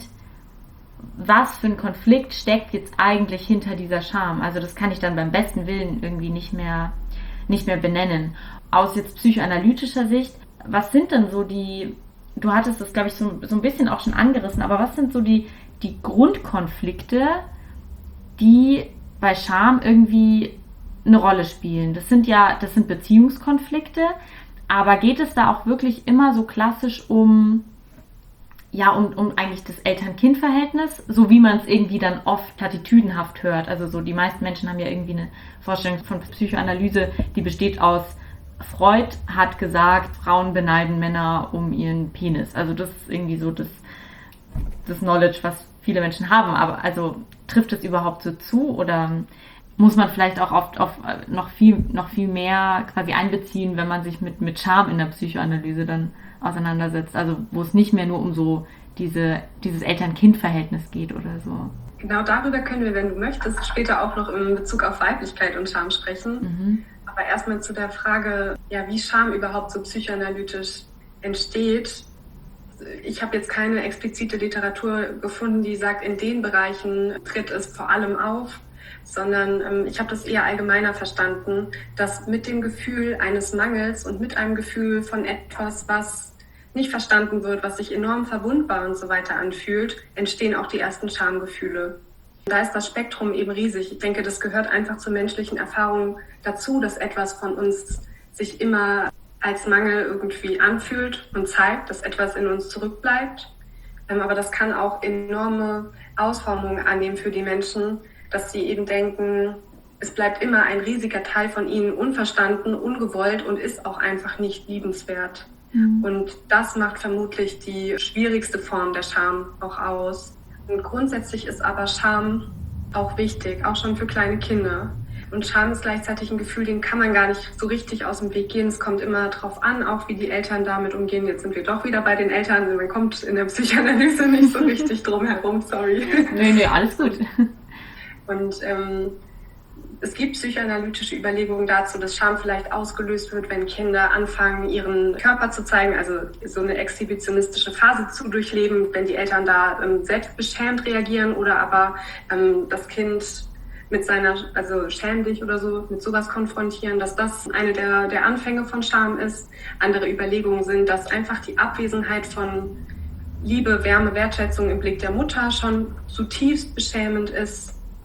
was für ein Konflikt steckt jetzt eigentlich hinter dieser Scham? Also das kann ich dann beim besten Willen irgendwie nicht mehr, nicht mehr benennen. Aus jetzt psychoanalytischer Sicht, was sind denn so die, du hattest das, glaube ich, so, so ein bisschen auch schon angerissen, aber was sind so die, die Grundkonflikte, die bei Scham irgendwie eine Rolle spielen? Das sind ja, das sind Beziehungskonflikte, aber geht es da auch wirklich immer so klassisch um, ja, um, um eigentlich das Eltern-Kind-Verhältnis, so wie man es irgendwie dann oft platitüdenhaft hört? Also so, die meisten Menschen haben ja irgendwie eine Vorstellung von Psychoanalyse, die besteht aus Freud hat gesagt, Frauen beneiden Männer um ihren Penis. Also das ist irgendwie so das, das Knowledge, was viele Menschen haben. Aber also trifft es überhaupt so zu oder muss man vielleicht auch oft auf noch viel, noch viel mehr quasi einbeziehen, wenn man sich mit, mit Scham in der Psychoanalyse dann auseinandersetzt? Also wo es nicht mehr nur um so diese, dieses Eltern-Kind-Verhältnis geht oder so. Genau darüber können wir, wenn du möchtest, später auch noch in Bezug auf Weiblichkeit und Scham sprechen. Mhm. Aber erstmal zu der Frage, ja, wie Scham überhaupt so psychoanalytisch entsteht. Ich habe jetzt keine explizite Literatur gefunden, die sagt, in den Bereichen tritt es vor allem auf, sondern ähm, ich habe das eher allgemeiner verstanden, dass mit dem Gefühl eines Mangels und mit einem Gefühl von etwas, was nicht verstanden wird, was sich enorm verwundbar und so weiter anfühlt, entstehen auch die ersten Schamgefühle. Da ist das Spektrum eben riesig. Ich denke, das gehört einfach zur menschlichen Erfahrung dazu, dass etwas von uns sich immer als Mangel irgendwie anfühlt und zeigt, dass etwas in uns zurückbleibt. Aber das kann auch enorme Ausformungen annehmen für die Menschen, dass sie eben denken, es bleibt immer ein riesiger Teil von ihnen unverstanden, ungewollt und ist auch einfach nicht liebenswert. Mhm. Und das macht vermutlich die schwierigste Form der Scham auch aus. Und grundsätzlich ist aber Scham auch wichtig, auch schon für kleine Kinder. Und Scham ist gleichzeitig ein Gefühl, den kann man gar nicht so richtig aus dem Weg gehen. Es kommt immer drauf an, auch wie die Eltern damit umgehen. Jetzt sind wir doch wieder bei den Eltern. Man kommt in der Psychoanalyse nicht so richtig drum herum, sorry. Nee, nee, alles gut. Und ähm, es gibt psychoanalytische Überlegungen dazu, dass Scham vielleicht ausgelöst wird, wenn Kinder anfangen, ihren Körper zu zeigen, also so eine exhibitionistische Phase zu durchleben, wenn die Eltern da ähm, selbst beschämt reagieren oder aber ähm, das Kind mit seiner, also schäm dich oder so, mit sowas konfrontieren, dass das eine der, der Anfänge von Scham ist. Andere Überlegungen sind, dass einfach die Abwesenheit von Liebe, Wärme, Wertschätzung im Blick der Mutter schon zutiefst beschämend ist.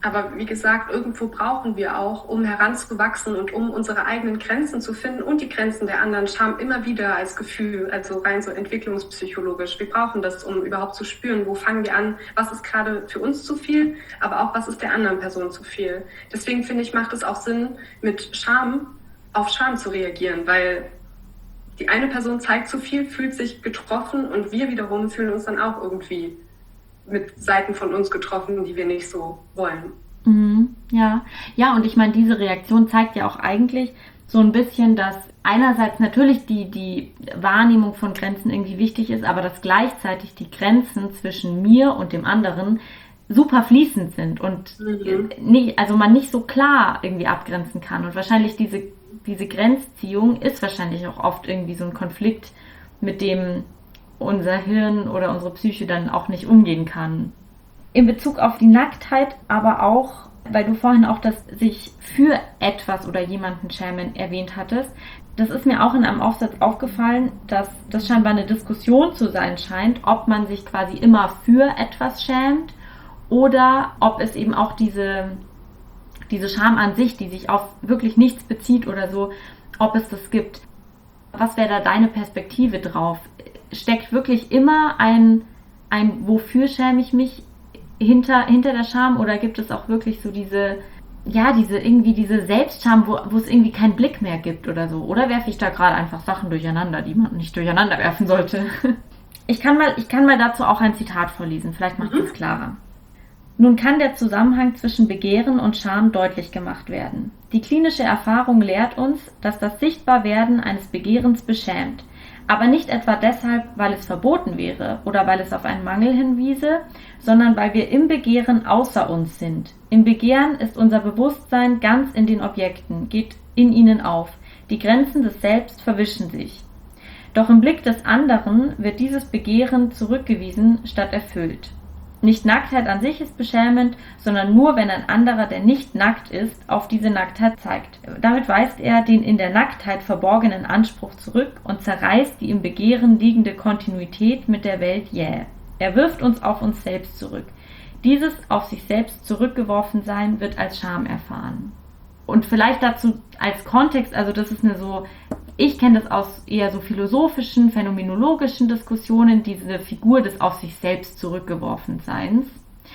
Aber wie gesagt, irgendwo brauchen wir auch, um heranzuwachsen und um unsere eigenen Grenzen zu finden und die Grenzen der anderen, Scham immer wieder als Gefühl, also rein so entwicklungspsychologisch. Wir brauchen das, um überhaupt zu spüren, wo fangen wir an, was ist gerade für uns zu viel, aber auch was ist der anderen Person zu viel. Deswegen finde ich, macht es auch Sinn, mit Scham auf Scham zu reagieren, weil die eine Person zeigt zu viel, fühlt sich getroffen und wir wiederum fühlen uns dann auch irgendwie mit Seiten von uns getroffen, die wir nicht so wollen. Mhm, ja, ja, und ich meine, diese Reaktion zeigt ja auch eigentlich so ein bisschen, dass einerseits natürlich die, die Wahrnehmung von Grenzen irgendwie wichtig ist, aber dass gleichzeitig die Grenzen zwischen mir und dem anderen super fließend sind und mhm. nicht, also man nicht so klar irgendwie abgrenzen kann. Und wahrscheinlich diese, diese Grenzziehung ist wahrscheinlich auch oft irgendwie so ein Konflikt, mit dem unser Hirn oder unsere Psyche dann auch nicht umgehen kann. In Bezug auf die Nacktheit aber auch, weil du vorhin auch das sich für etwas oder jemanden schämen erwähnt hattest, das ist mir auch in einem Aufsatz aufgefallen, dass das scheinbar eine Diskussion zu sein scheint, ob man sich quasi immer für etwas schämt oder ob es eben auch diese, diese Scham an sich, die sich auf wirklich nichts bezieht oder so, ob es das gibt. Was wäre da deine Perspektive drauf? Steckt wirklich immer ein, ein wofür schäme ich mich hinter, hinter der Scham oder gibt es auch wirklich so diese, ja, diese irgendwie diese Selbstscham, wo, wo es irgendwie keinen Blick mehr gibt oder so? Oder werfe ich da gerade einfach Sachen durcheinander, die man nicht durcheinander werfen sollte? Ich kann mal, ich kann mal dazu auch ein Zitat vorlesen, vielleicht macht es klarer. Nun kann der Zusammenhang zwischen Begehren und Scham deutlich gemacht werden. Die klinische Erfahrung lehrt uns, dass das Sichtbarwerden eines Begehrens beschämt, aber nicht etwa deshalb, weil es verboten wäre oder weil es auf einen Mangel hinwiese, sondern weil wir im Begehren außer uns sind. Im Begehren ist unser Bewusstsein ganz in den Objekten, geht in ihnen auf. Die Grenzen des Selbst verwischen sich. Doch im Blick des anderen wird dieses Begehren zurückgewiesen statt erfüllt. Nicht Nacktheit an sich ist beschämend, sondern nur, wenn ein anderer, der nicht nackt ist, auf diese Nacktheit zeigt. Damit weist er den in der Nacktheit verborgenen Anspruch zurück und zerreißt die im Begehren liegende Kontinuität mit der Welt jäh. Er wirft uns auf uns selbst zurück. Dieses auf sich selbst zurückgeworfen sein wird als Scham erfahren. Und vielleicht dazu als Kontext, also das ist eine so, ich kenne das aus eher so philosophischen, phänomenologischen Diskussionen, diese Figur des auf sich selbst zurückgeworfen Seins.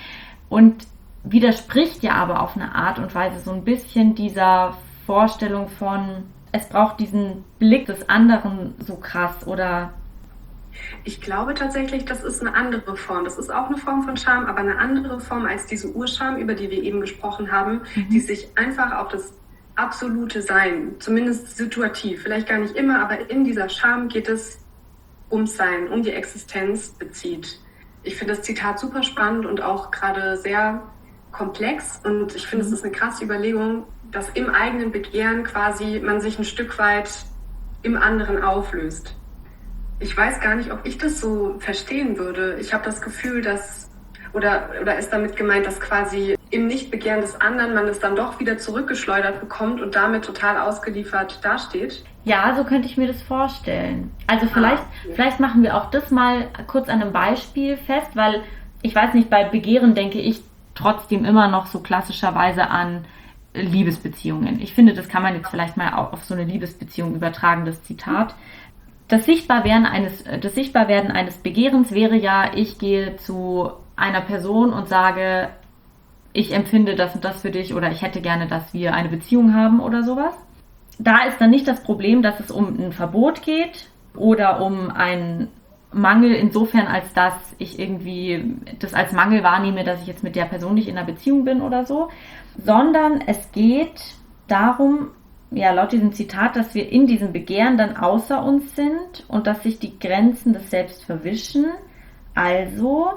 Und widerspricht ja aber auf eine Art und Weise so ein bisschen dieser Vorstellung von, es braucht diesen Blick des anderen so krass oder... Ich glaube tatsächlich, das ist eine andere Form. Das ist auch eine Form von Scham, aber eine andere Form als diese Urscham, über die wir eben gesprochen haben, mhm. die sich einfach auf das absolute Sein, zumindest situativ, vielleicht gar nicht immer, aber in dieser Scham geht es ums Sein, um die Existenz bezieht. Ich finde das Zitat super spannend und auch gerade sehr komplex und ich finde, es ist eine krasse Überlegung, dass im eigenen Begehren quasi man sich ein Stück weit im anderen auflöst. Ich weiß gar nicht, ob ich das so verstehen würde. Ich habe das Gefühl, dass, oder, oder ist damit gemeint, dass quasi im Nichtbegehren des anderen man es dann doch wieder zurückgeschleudert bekommt und damit total ausgeliefert dasteht? Ja, so könnte ich mir das vorstellen. Also vielleicht, ah, okay. vielleicht machen wir auch das mal kurz an einem Beispiel fest, weil ich weiß nicht, bei Begehren denke ich trotzdem immer noch so klassischerweise an Liebesbeziehungen. Ich finde, das kann man jetzt vielleicht mal auf so eine Liebesbeziehung übertragen, das Zitat. Das Sichtbarwerden eines, das Sichtbarwerden eines Begehrens wäre ja, ich gehe zu einer Person und sage, ich empfinde das und das für dich oder ich hätte gerne, dass wir eine Beziehung haben oder sowas. Da ist dann nicht das Problem, dass es um ein Verbot geht oder um einen Mangel insofern, als dass ich irgendwie das als Mangel wahrnehme, dass ich jetzt mit der Person nicht in einer Beziehung bin oder so, sondern es geht darum, ja, laut diesem Zitat, dass wir in diesem Begehren dann außer uns sind und dass sich die Grenzen des Selbst verwischen. Also,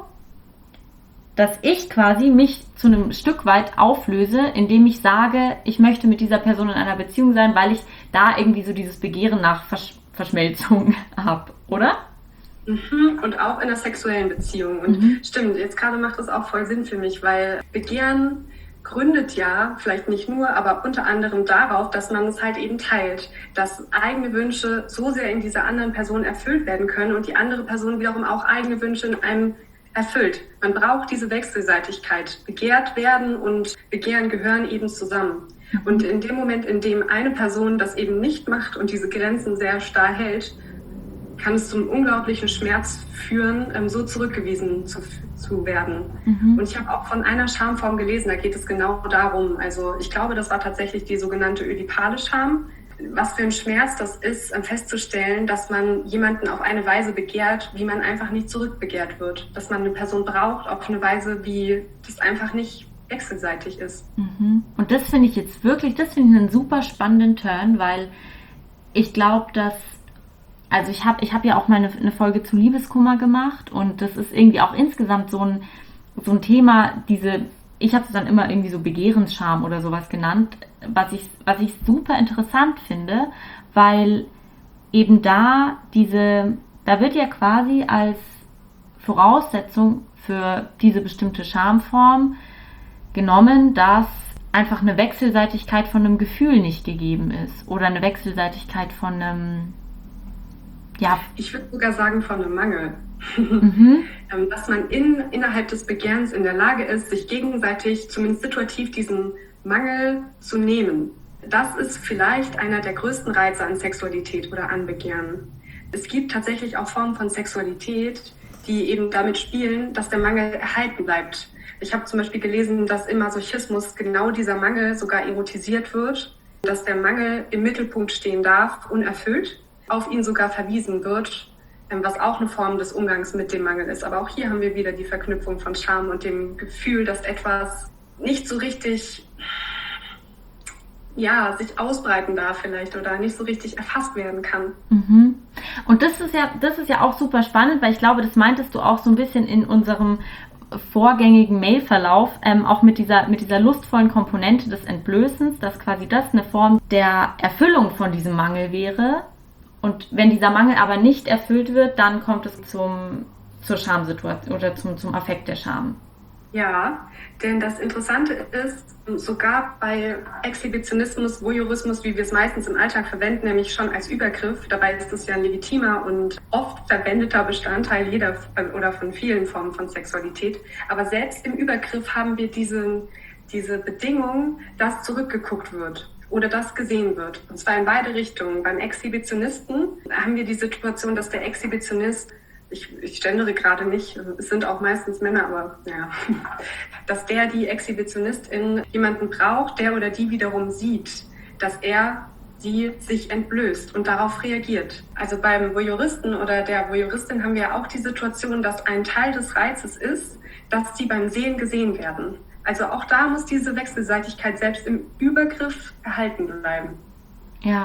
dass ich quasi mich zu einem Stück weit auflöse, indem ich sage, ich möchte mit dieser Person in einer Beziehung sein, weil ich da irgendwie so dieses Begehren nach Versch- Verschmelzung habe, oder? Mhm, und auch in einer sexuellen Beziehung. Und mhm. stimmt, jetzt gerade macht das auch voll Sinn für mich, weil Begehren gründet ja, vielleicht nicht nur, aber unter anderem darauf, dass man es halt eben teilt, dass eigene Wünsche so sehr in dieser anderen Person erfüllt werden können und die andere Person wiederum auch eigene Wünsche in einem erfüllt. Man braucht diese Wechselseitigkeit. Begehrt werden und Begehren gehören eben zusammen. Und in dem Moment, in dem eine Person das eben nicht macht und diese Grenzen sehr starr hält, kann es zum unglaublichen Schmerz führen, so zurückgewiesen zu, zu werden. Mhm. Und ich habe auch von einer Schamform gelesen, da geht es genau darum. Also ich glaube, das war tatsächlich die sogenannte ödipale Scham. Was für ein Schmerz das ist, festzustellen, dass man jemanden auf eine Weise begehrt, wie man einfach nicht zurückbegehrt wird. Dass man eine Person braucht auf eine Weise, wie das einfach nicht wechselseitig ist. Mhm. Und das finde ich jetzt wirklich, das finde ich einen super spannenden Turn, weil ich glaube, dass Also ich habe ich hab ja auch mal eine, eine Folge zu Liebeskummer gemacht und das ist irgendwie auch insgesamt so ein, so ein Thema, diese, ich habe es dann immer irgendwie so Begehrensscham oder sowas genannt, was ich, was ich super interessant finde, weil eben da diese, da wird ja quasi als Voraussetzung für diese bestimmte Schamform genommen, dass einfach eine Wechselseitigkeit von einem Gefühl nicht gegeben ist oder eine Wechselseitigkeit von einem Ja. Ich würde sogar sagen von einem Mangel. Mhm. Dass man in, innerhalb des Begehrens in der Lage ist, sich gegenseitig, zumindest situativ, diesen Mangel zu nehmen. Das ist vielleicht einer der größten Reize an Sexualität oder an Begehren. Es gibt tatsächlich auch Formen von Sexualität, die eben damit spielen, dass der Mangel erhalten bleibt. Ich habe zum Beispiel gelesen, dass im Masochismus genau dieser Mangel sogar erotisiert wird, dass der Mangel im Mittelpunkt stehen darf, unerfüllt, auf ihn sogar verwiesen wird, was auch eine Form des Umgangs mit dem Mangel ist. Aber auch hier haben wir wieder die Verknüpfung von Scham und dem Gefühl, dass etwas nicht so richtig, ja, sich ausbreiten darf vielleicht oder nicht so richtig erfasst werden kann. Mhm. Und das ist ja, das ist ja auch super spannend, weil ich glaube, das meintest du auch so ein bisschen in unserem vorgängigen Mailverlauf, ähm, auch mit dieser, mit dieser lustvollen Komponente des Entblößens, dass quasi das eine Form der Erfüllung von diesem Mangel wäre. Und wenn dieser Mangel aber nicht erfüllt wird, dann kommt es zum, zur Schamsituation oder zum, zum Affekt der Scham. Ja, denn das Interessante ist, sogar bei Exhibitionismus, Voyeurismus, wie wir es meistens im Alltag verwenden, nämlich schon als Übergriff, dabei ist es ja ein legitimer und oft verwendeter Bestandteil jeder oder von vielen Formen von Sexualität. Aber selbst im Übergriff haben wir diese, diese Bedingung, dass zurückgeguckt wird oder das gesehen wird. Und zwar in beide Richtungen. Beim Exhibitionisten haben wir die Situation, dass der Exhibitionist, ich, ich gendere gerade nicht, es sind auch meistens Männer, aber ja, dass der, die Exhibitionistin, jemanden braucht, der oder die wiederum sieht, dass er sie sich entblößt und darauf reagiert. Also beim Voyeuristen oder der Voyeuristin haben wir auch die Situation, dass ein Teil des Reizes ist, dass sie beim Sehen gesehen werden. Also auch da muss diese Wechselseitigkeit selbst im Übergriff erhalten bleiben. Ja,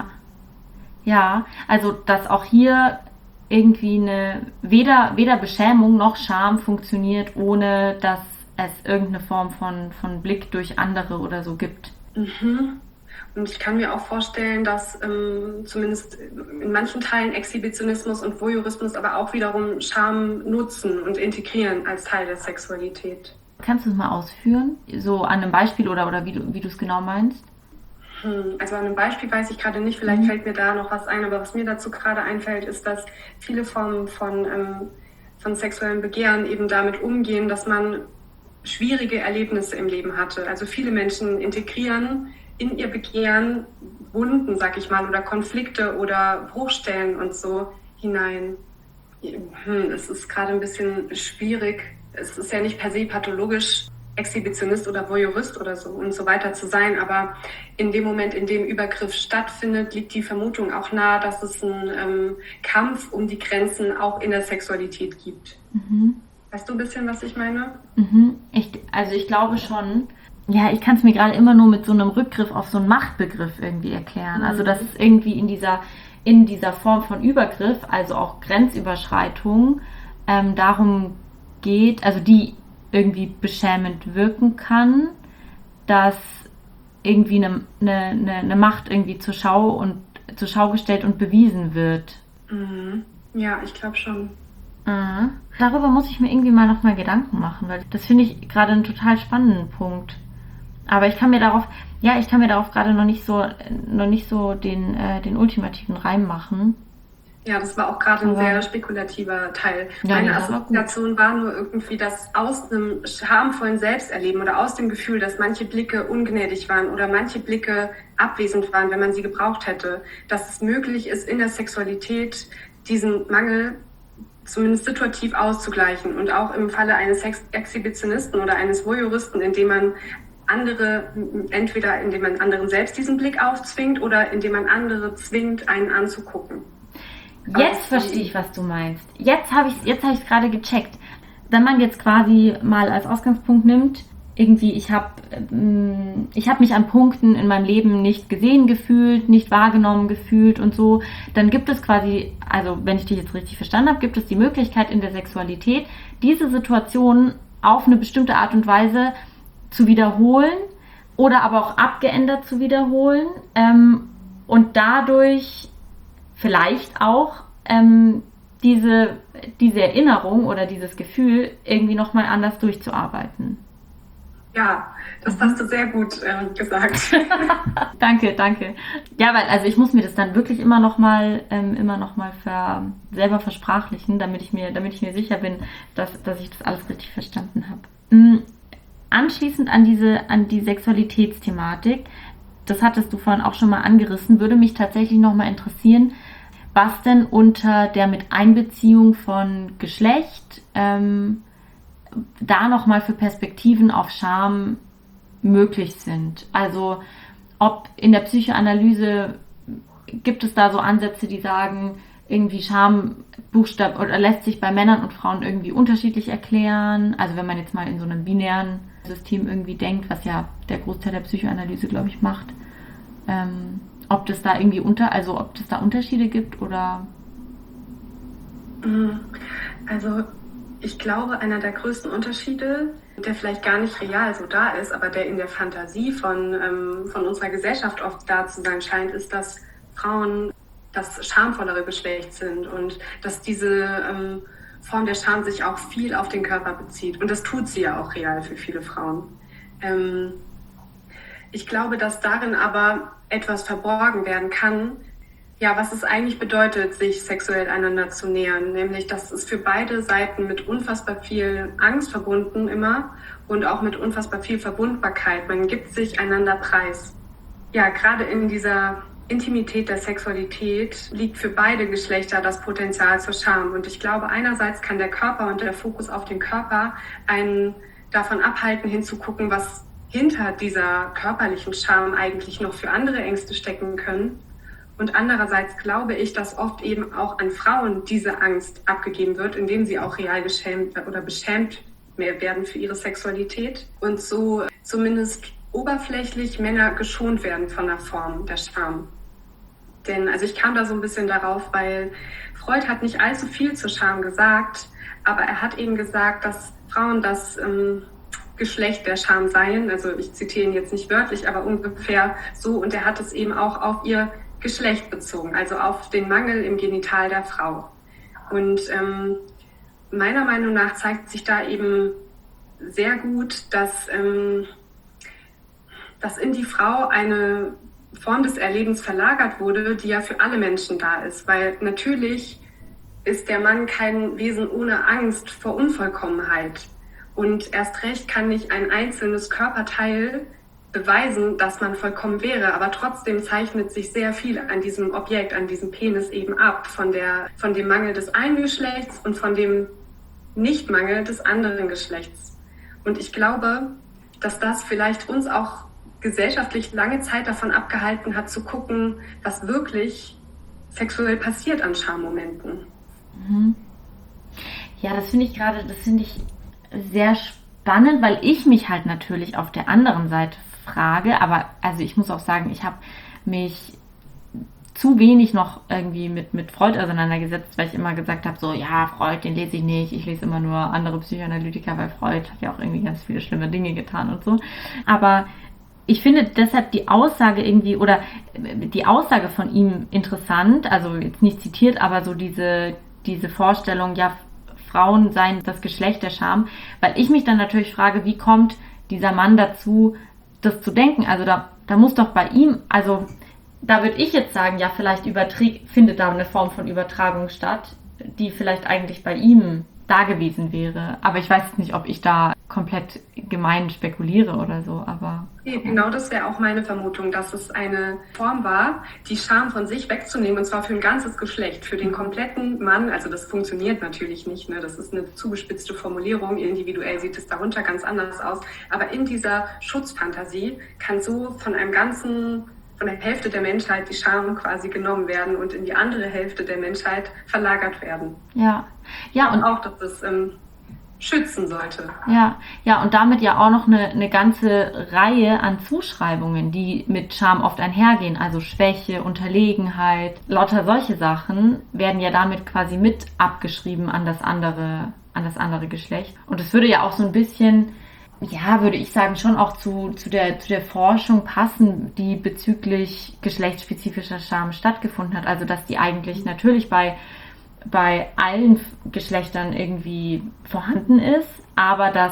ja, also dass auch hier irgendwie eine weder, weder Beschämung noch Scham funktioniert, ohne dass es irgendeine Form von, von Blick durch andere oder so gibt. Mhm. Und ich kann mir auch vorstellen, dass ähm, zumindest in manchen Teilen Exhibitionismus und Voyeurismus aber auch wiederum Scham nutzen und integrieren als Teil der Sexualität. Kannst du es mal ausführen? So an einem Beispiel oder, oder wie du wie du es genau meinst? Hm, also an einem Beispiel weiß ich gerade nicht, vielleicht mhm. fällt mir da noch was ein, aber was mir dazu gerade einfällt, ist, dass viele Formen von, ähm, von sexuellem Begehren eben damit umgehen, dass man schwierige Erlebnisse im Leben hatte. Also viele Menschen integrieren in ihr Begehren Wunden, sag ich mal, oder Konflikte oder Bruchstellen und so hinein. Hm, es ist gerade ein bisschen schwierig. Es ist ja nicht per se pathologisch, Exhibitionist oder Voyeurist oder so und so weiter zu sein, aber in dem Moment, in dem Übergriff stattfindet, liegt die Vermutung auch nahe, dass es einen ähm, Kampf um die Grenzen auch in der Sexualität gibt. Mhm. Weißt du ein bisschen, was ich meine? Mhm. Ich, also ich glaube schon. Ja, ich kann es mir gerade immer nur mit so einem Rückgriff auf so einen Machtbegriff irgendwie erklären. Mhm. Also dass es irgendwie in dieser, in dieser Form von Übergriff, also auch Grenzüberschreitung, ähm, darum geht, also die irgendwie beschämend wirken kann, dass irgendwie eine, eine, eine Macht irgendwie zur Schau und zur Schau gestellt und bewiesen wird. Mhm. Ja, ich glaube schon. Mhm. Darüber muss ich mir irgendwie mal nochmal Gedanken machen, weil das finde ich gerade einen total spannenden Punkt. Aber ich kann mir darauf, ja, ich kann mir darauf gerade noch nicht so, noch nicht so den, äh, den ultimativen Reim machen. Ja, das war auch gerade ein Aber- sehr spekulativer Teil. Ja, Meine nee, das war gut. Assoziation war nur irgendwie, dass aus einem schamvollen Selbsterleben oder aus dem Gefühl, dass manche Blicke ungnädig waren oder manche Blicke abwesend waren, wenn man sie gebraucht hätte, dass es möglich ist, in der Sexualität diesen Mangel zumindest situativ auszugleichen. Und auch im Falle eines Sex- Exhibitionisten oder eines Voyeuristen, indem man andere, entweder indem man anderen selbst diesen Blick aufzwingt oder indem man andere zwingt, einen anzugucken. Jetzt verstehe ich, was du meinst. Jetzt habe ich es jetzt hab ich's gerade gecheckt. Wenn man jetzt quasi mal als Ausgangspunkt nimmt, irgendwie, ich habe ähm, ich hab mich an Punkten in meinem Leben nicht gesehen gefühlt, nicht wahrgenommen gefühlt und so, dann gibt es quasi, also wenn ich dich jetzt richtig verstanden habe, gibt es die Möglichkeit in der Sexualität, diese Situation auf eine bestimmte Art und Weise zu wiederholen oder aber auch abgeändert zu wiederholen ähm, und dadurch vielleicht auch ähm, diese, diese Erinnerung oder dieses Gefühl irgendwie nochmal anders durchzuarbeiten. Ja, das hast du sehr gut ähm, gesagt. Danke, danke. Ja, weil also ich muss mir das dann wirklich immer noch mal ähm, immer noch mal ver, selber versprachlichen, damit ich mir damit ich mir sicher bin, dass, dass ich das alles richtig verstanden habe. Mhm. Anschließend an diese an die Sexualitätsthematik, das hattest du vorhin auch schon mal angerissen, würde mich tatsächlich noch mal interessieren, was denn unter der Miteinbeziehung von Geschlecht ähm, da nochmal für Perspektiven auf Scham möglich sind. Also ob in der Psychoanalyse gibt es da so Ansätze, die sagen, irgendwie Scham Buchstab oder lässt sich bei Männern und Frauen irgendwie unterschiedlich erklären. Also wenn man jetzt mal in so einem binären System irgendwie denkt, was ja der Großteil der Psychoanalyse, glaube ich, macht, ähm, ob das da irgendwie unter, also ob es da Unterschiede gibt oder? Also ich glaube, einer der größten Unterschiede, der vielleicht gar nicht real so da ist, aber der in der Fantasie von, ähm, von unserer Gesellschaft oft da zu sein scheint, ist, dass Frauen das schamvollere Geschlecht sind und dass diese ähm, Form der Scham sich auch viel auf den Körper bezieht. Und das tut sie ja auch real für viele Frauen. Ähm, ich glaube, dass darin aber etwas verborgen werden kann, ja, was es eigentlich bedeutet, sich sexuell einander zu nähern. Nämlich, dass es für beide Seiten mit unfassbar viel Angst verbunden immer und auch mit unfassbar viel Verbundbarkeit. Man gibt sich einander preis. Ja, gerade in dieser Intimität der Sexualität liegt für beide Geschlechter das Potenzial zur Scham. Und ich glaube, einerseits kann der Körper und der Fokus auf den Körper einen davon abhalten, hinzugucken, was hinter dieser körperlichen Scham eigentlich noch für andere Ängste stecken können. Und andererseits glaube ich, dass oft eben auch an Frauen diese Angst abgegeben wird, indem sie auch real geschämt oder beschämt mehr werden für ihre Sexualität und so zumindest oberflächlich Männer geschont werden von der Form der Scham. Denn also ich kam da so ein bisschen darauf, weil Freud hat nicht allzu viel zur Scham gesagt, aber er hat eben gesagt, dass Frauen das ähm, Geschlecht der Scham seien. Also ich zitiere ihn jetzt nicht wörtlich, aber ungefähr so. Und er hat es eben auch auf ihr Geschlecht bezogen, also auf den Mangel im Genital der Frau. Und ähm, meiner Meinung nach zeigt sich da eben sehr gut, dass, ähm, dass in die Frau eine Form des Erlebens verlagert wurde, die ja für alle Menschen da ist. Weil natürlich ist der Mann kein Wesen ohne Angst vor Unvollkommenheit. Und erst recht kann nicht ein einzelnes Körperteil beweisen, dass man vollkommen wäre, aber trotzdem zeichnet sich sehr viel an diesem Objekt, an diesem Penis eben ab, von der, von dem Mangel des einen Geschlechts und von dem Nichtmangel des anderen Geschlechts. Und ich glaube, dass das vielleicht uns auch gesellschaftlich lange Zeit davon abgehalten hat, zu gucken, was wirklich sexuell passiert an Schammomenten. Mhm. Ja, das finde ich gerade, das finde ich sehr spannend, weil ich mich halt natürlich auf der anderen Seite frage, aber also ich muss auch sagen, ich habe mich zu wenig noch irgendwie mit, mit Freud auseinandergesetzt, weil ich immer gesagt habe, so ja, Freud, den lese ich nicht, ich lese immer nur andere Psychoanalytiker, weil Freud hat ja auch irgendwie ganz viele schlimme Dinge getan und so. Aber ich finde deshalb die Aussage irgendwie, oder die Aussage von ihm interessant, also jetzt nicht zitiert, aber so diese, diese Vorstellung, ja, Frauen seien das Geschlecht der Scham, weil ich mich dann natürlich frage, wie kommt dieser Mann dazu, das zu denken? Also da, da muss doch bei ihm, also da würde ich jetzt sagen, ja, vielleicht überträgt, findet da eine Form von Übertragung statt, die vielleicht eigentlich bei ihm da gewesen wäre. Aber ich weiß nicht, ob ich da komplett gemein spekuliere oder so, aber... Okay, genau, das wäre auch meine Vermutung, dass es eine Form war, die Scham von sich wegzunehmen, und zwar für ein ganzes Geschlecht, für den kompletten Mann. Also das funktioniert natürlich nicht, ne? Das ist eine zugespitzte Formulierung, individuell sieht es darunter ganz anders aus. Aber in dieser Schutzfantasie kann so von einem ganzen, von der Hälfte der Menschheit die Scham quasi genommen werden und in die andere Hälfte der Menschheit verlagert werden. Ja, ja, und auch, dass es ähm, schützen sollte. Ja, ja, und damit ja auch noch eine, eine ganze Reihe an Zuschreibungen, die mit Scham oft einhergehen, also Schwäche, Unterlegenheit, lauter solche Sachen werden ja damit quasi mit abgeschrieben an das andere, an das andere Geschlecht. Und es würde ja auch so ein bisschen, ja, würde ich sagen, schon auch zu, zu der, zu der Forschung passen, die bezüglich geschlechtsspezifischer Scham stattgefunden hat. Also, dass die eigentlich natürlich bei bei allen Geschlechtern irgendwie vorhanden ist, aber dass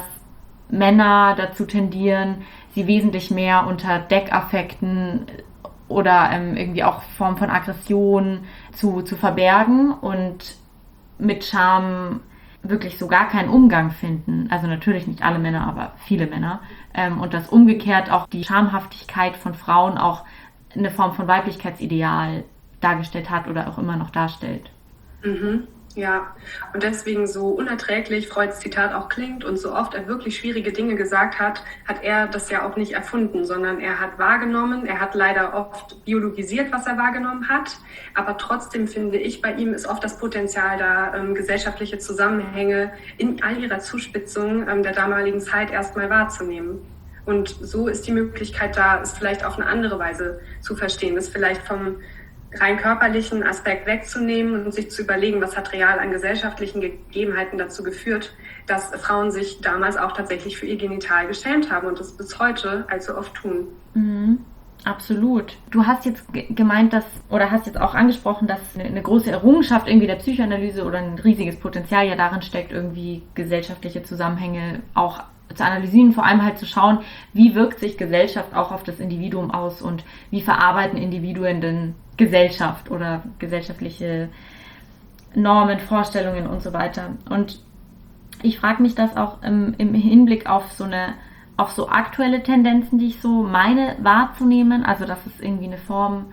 Männer dazu tendieren, sie wesentlich mehr unter Deckaffekten oder ähm, irgendwie auch Formen von Aggression zu, zu verbergen und mit Scham wirklich so gar keinen Umgang finden. Also natürlich nicht alle Männer, aber viele Männer. Ähm, und dass umgekehrt auch die Schamhaftigkeit von Frauen auch eine Form von Weiblichkeitsideal dargestellt hat oder auch immer noch darstellt. Mhm, ja, und deswegen so unerträglich Freuds Zitat auch klingt und so oft er wirklich schwierige Dinge gesagt hat, hat er das ja auch nicht erfunden, sondern er hat wahrgenommen, er hat leider oft biologisiert, was er wahrgenommen hat, aber trotzdem finde ich, bei ihm ist oft das Potenzial da, ähm, gesellschaftliche Zusammenhänge in all ihrer Zuspitzung ähm, der damaligen Zeit erstmal wahrzunehmen. Und so ist die Möglichkeit da, es vielleicht auf eine andere Weise zu verstehen, es vielleicht vom rein körperlichen Aspekt wegzunehmen und sich zu überlegen, was hat real an gesellschaftlichen Gegebenheiten dazu geführt, dass Frauen sich damals auch tatsächlich für ihr Genital geschämt haben und das bis heute allzu oft tun. Mhm, absolut. Du hast jetzt ge- gemeint, dass, oder hast jetzt auch angesprochen, dass eine, eine große Errungenschaft irgendwie der Psychoanalyse oder ein riesiges Potenzial ja darin steckt, irgendwie gesellschaftliche Zusammenhänge auch zu analysieren, vor allem halt zu schauen, wie wirkt sich Gesellschaft auch auf das Individuum aus und wie verarbeiten Individuen denn Gesellschaft oder gesellschaftliche Normen, Vorstellungen und so weiter. Und ich frage mich das auch im, im Hinblick auf so eine, auf so aktuelle Tendenzen, die ich so meine wahrzunehmen, also dass es irgendwie eine Form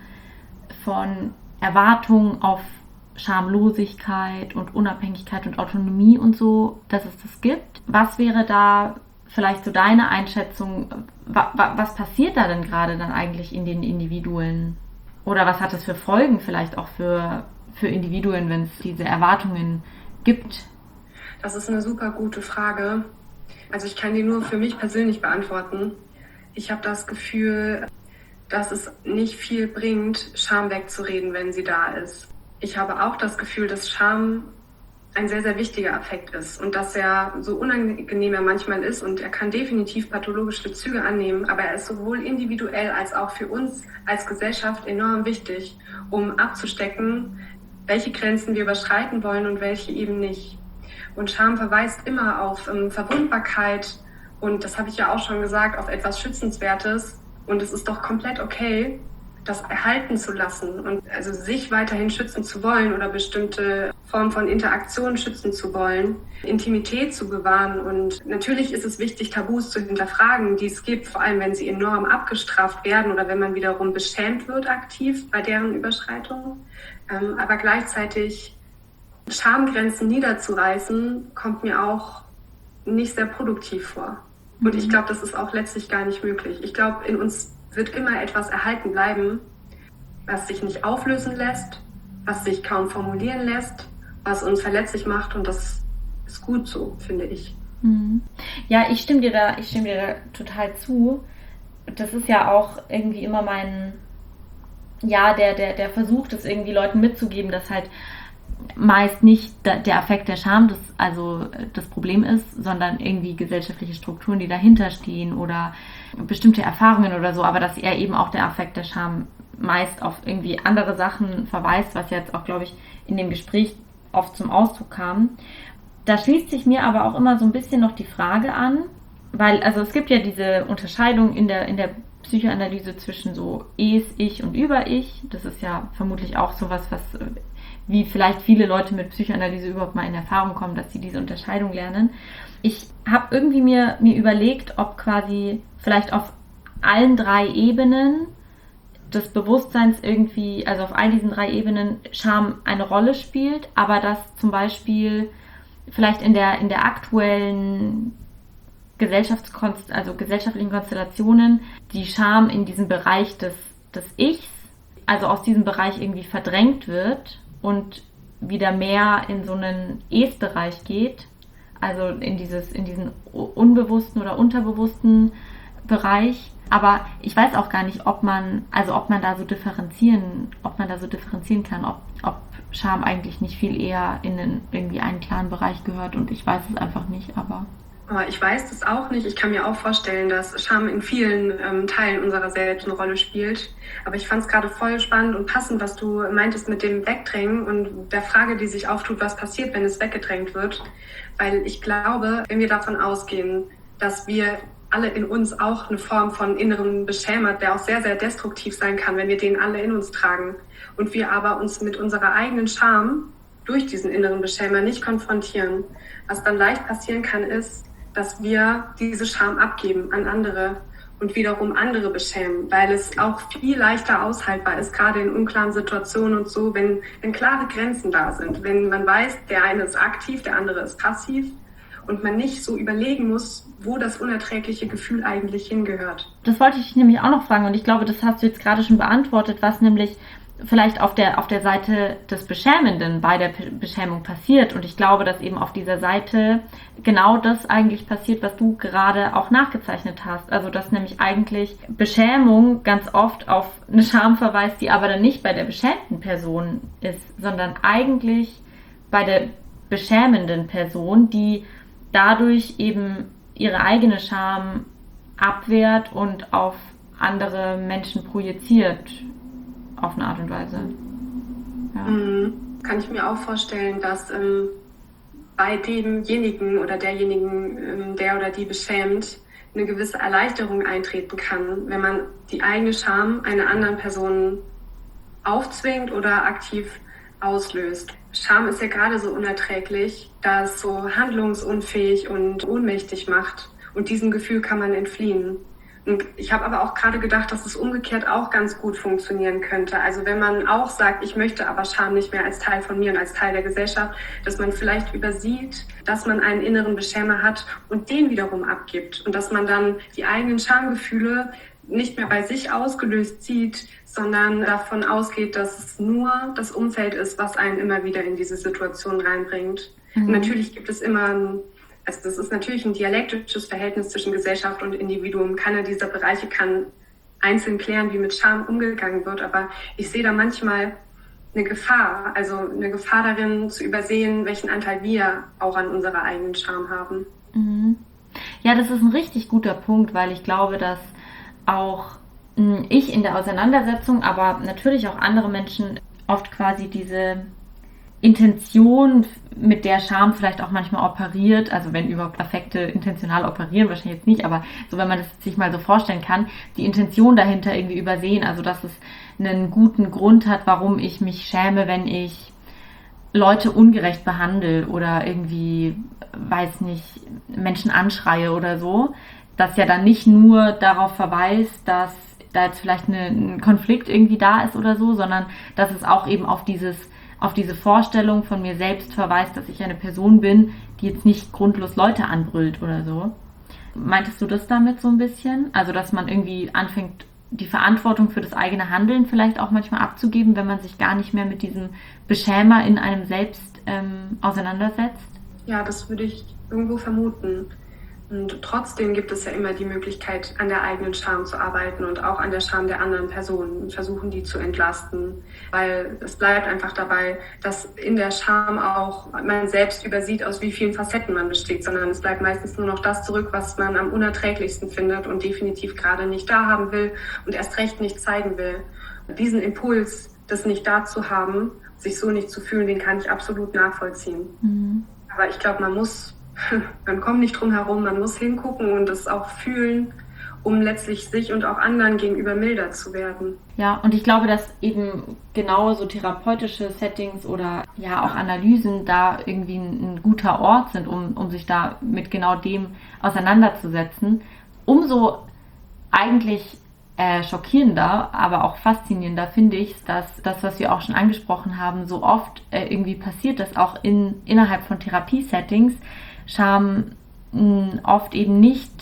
von Erwartung auf Schamlosigkeit und Unabhängigkeit und Autonomie und so, dass es das gibt. Was wäre da vielleicht so deine Einschätzung? Wa- wa- was passiert da denn gerade dann eigentlich in den Individuen? Oder was hat das für Folgen vielleicht auch für, für Individuen, wenn es diese Erwartungen gibt? Das ist eine super gute Frage. Also ich kann die nur für mich persönlich beantworten. Ich habe das Gefühl, dass es nicht viel bringt, Scham wegzureden, wenn sie da ist. Ich habe auch das Gefühl, dass Scham ein sehr, sehr wichtiger Affekt ist und dass er, so unangenehm er manchmal ist, und er kann definitiv pathologische Züge annehmen, aber er ist sowohl individuell als auch für uns als Gesellschaft enorm wichtig, um abzustecken, welche Grenzen wir überschreiten wollen und welche eben nicht. Und Scham verweist immer auf ähm, Verwundbarkeit und, das habe ich ja auch schon gesagt, auf etwas Schützenswertes, und es ist doch komplett okay, das erhalten zu lassen und also sich weiterhin schützen zu wollen oder bestimmte Formen von Interaktion schützen zu wollen, Intimität zu bewahren. Und natürlich ist es wichtig, Tabus zu hinterfragen, die es gibt, vor allem wenn sie enorm abgestraft werden oder wenn man wiederum beschämt wird aktiv bei deren Überschreitung. Ähm, aber gleichzeitig Schamgrenzen niederzureißen, kommt mir auch nicht sehr produktiv vor. Und ich glaube, das ist auch letztlich gar nicht möglich. Ich glaube, in uns wird immer etwas erhalten bleiben, was sich nicht auflösen lässt, was sich kaum formulieren lässt, was uns verletzlich macht, und das ist gut so, finde ich. Ja, ich stimme dir da, ich stimme dir da total zu. Das ist ja auch irgendwie immer mein, ja, der, der, der Versuch, das irgendwie Leuten mitzugeben, dass halt meist nicht der Affekt der Scham das, also das Problem ist, sondern irgendwie gesellschaftliche Strukturen, die dahinter stehen oder bestimmte Erfahrungen oder so, aber dass eher eben auch der Affekt der Scham meist auf irgendwie andere Sachen verweist, was jetzt auch, glaube ich, in dem Gespräch oft zum Ausdruck kam. Da schließt sich mir aber auch immer so ein bisschen noch die Frage an, weil, also es gibt ja diese Unterscheidung in der, in der Psychoanalyse zwischen so Es, Ich und Über-Ich. Das ist ja vermutlich auch sowas, was wie vielleicht viele Leute mit Psychoanalyse überhaupt mal in Erfahrung kommen, dass sie diese Unterscheidung lernen. Ich habe irgendwie mir, mir überlegt, ob quasi vielleicht auf allen drei Ebenen des Bewusstseins irgendwie, also auf all diesen drei Ebenen Scham eine Rolle spielt, aber dass zum Beispiel vielleicht in der, in der aktuellen Gesellschaftskonst- also gesellschaftlichen Konstellationen die Scham in diesem Bereich des, des Ichs, also aus diesem Bereich irgendwie verdrängt wird und wieder mehr in so einen Es-Bereich geht, also in dieses, in diesen unbewussten oder unterbewussten Bereich. Aber ich weiß auch gar nicht, ob man, also ob man da so differenzieren, ob man da so differenzieren kann, ob, ob Scham eigentlich nicht viel eher in den, irgendwie einen klaren Bereich gehört und ich weiß es einfach nicht, aber... Aber ich weiß das auch nicht. Ich kann mir auch vorstellen, dass Scham in vielen ähm, Teilen unserer selbst eine Rolle spielt. Aber ich fand es gerade voll spannend und passend, was du meintest mit dem Wegdrängen und der Frage, die sich auftut, was passiert, wenn es weggedrängt wird. Weil ich glaube, wenn wir davon ausgehen, dass wir alle in uns auch eine Form von inneren Beschämer, der auch sehr, sehr destruktiv sein kann, wenn wir den alle in uns tragen und wir aber uns mit unserer eigenen Scham durch diesen inneren Beschämer nicht konfrontieren. Was dann leicht passieren kann, ist, dass wir diese Scham abgeben an andere und wiederum andere beschämen, weil es auch viel leichter aushaltbar ist, gerade in unklaren Situationen und so, wenn, wenn klare Grenzen da sind, wenn man weiß, der eine ist aktiv, der andere ist passiv und man nicht so überlegen muss, wo das unerträgliche Gefühl eigentlich hingehört. Das wollte ich nämlich auch noch fragen und ich glaube, das hast du jetzt gerade schon beantwortet, was nämlich vielleicht auf der, auf der Seite des Beschämenden bei der Beschämung passiert. Und ich glaube, dass eben auf dieser Seite genau das eigentlich passiert, was du gerade auch nachgezeichnet hast. Also, dass nämlich eigentlich Beschämung ganz oft auf eine Scham verweist, die aber dann nicht bei der beschämten Person ist, sondern eigentlich bei der beschämenden Person, die dadurch eben ihre eigene Scham abwehrt und auf andere Menschen projiziert. Auf eine Art und Weise. Ja. Mhm. Kann ich mir auch vorstellen, dass ähm, bei demjenigen oder derjenigen, ähm, der oder die beschämt, eine gewisse Erleichterung eintreten kann, wenn man die eigene Scham einer anderen Person aufzwingt oder aktiv auslöst. Scham ist ja gerade so unerträglich, dass es so handlungsunfähig und ohnmächtig macht. Und diesem Gefühl kann man entfliehen. Und ich habe aber auch gerade gedacht, dass es umgekehrt auch ganz gut funktionieren könnte. Also wenn man auch sagt, ich möchte aber Scham nicht mehr als Teil von mir und als Teil der Gesellschaft, dass man vielleicht übersieht, dass man einen inneren Beschämer hat und den wiederum abgibt. Und dass man dann die eigenen Schamgefühle nicht mehr bei sich ausgelöst sieht, sondern davon ausgeht, dass es nur das Umfeld ist, was einen immer wieder in diese Situation reinbringt. Mhm. Und natürlich gibt es immer ein Also das ist natürlich ein dialektisches Verhältnis zwischen Gesellschaft und Individuum. Keiner dieser Bereiche kann einzeln klären, wie mit Scham umgegangen wird. Aber ich sehe da manchmal eine Gefahr, also eine Gefahr darin zu übersehen, welchen Anteil wir auch an unserer eigenen Scham haben. Mhm. Ja, das ist ein richtig guter Punkt, weil ich glaube, dass auch ich in der Auseinandersetzung, aber natürlich auch andere Menschen oft quasi diese Intention, mit der Scham vielleicht auch manchmal operiert, also wenn überhaupt Affekte intentional operieren, wahrscheinlich jetzt nicht, aber so, wenn man das sich mal so vorstellen kann, die Intention dahinter irgendwie übersehen, also dass es einen guten Grund hat, warum ich mich schäme, wenn ich Leute ungerecht behandle oder irgendwie, weiß nicht, Menschen anschreie oder so, dass ja dann nicht nur darauf verweist, dass da jetzt vielleicht eine, ein Konflikt irgendwie da ist oder so, sondern dass es auch eben auf dieses auf diese Vorstellung von mir selbst verweist, dass ich eine Person bin, die jetzt nicht grundlos Leute anbrüllt oder so. Meintest du das damit so ein bisschen? Also, dass man irgendwie anfängt, die Verantwortung für das eigene Handeln vielleicht auch manchmal abzugeben, wenn man sich gar nicht mehr mit diesem Beschämer in einem selbst ähm, auseinandersetzt? Ja, das würde ich irgendwo vermuten. Und trotzdem gibt es ja immer die Möglichkeit, an der eigenen Scham zu arbeiten und auch an der Scham der anderen Personen und versuchen, die zu entlasten. Weil es bleibt einfach dabei, dass in der Scham auch man selbst übersieht, aus wie vielen Facetten man besteht, sondern es bleibt meistens nur noch das zurück, was man am unerträglichsten findet und definitiv gerade nicht da haben will und erst recht nicht zeigen will. Und diesen Impuls, das nicht da zu haben, sich so nicht zu fühlen, den kann ich absolut nachvollziehen. Mhm. Aber ich glaube, man muss Man kommt nicht drum herum, man muss hingucken und es auch fühlen um letztlich sich und auch anderen gegenüber milder zu werden. Ja, und ich glaube, dass eben genau so therapeutische Settings oder ja auch Analysen da irgendwie ein, ein guter Ort sind, um, um sich da mit genau dem auseinanderzusetzen. Umso eigentlich äh, schockierender, aber auch faszinierender finde ich, dass das, was wir auch schon angesprochen haben, so oft äh, irgendwie passiert, dass auch in, innerhalb von Therapiesettings Scham mh, oft eben nicht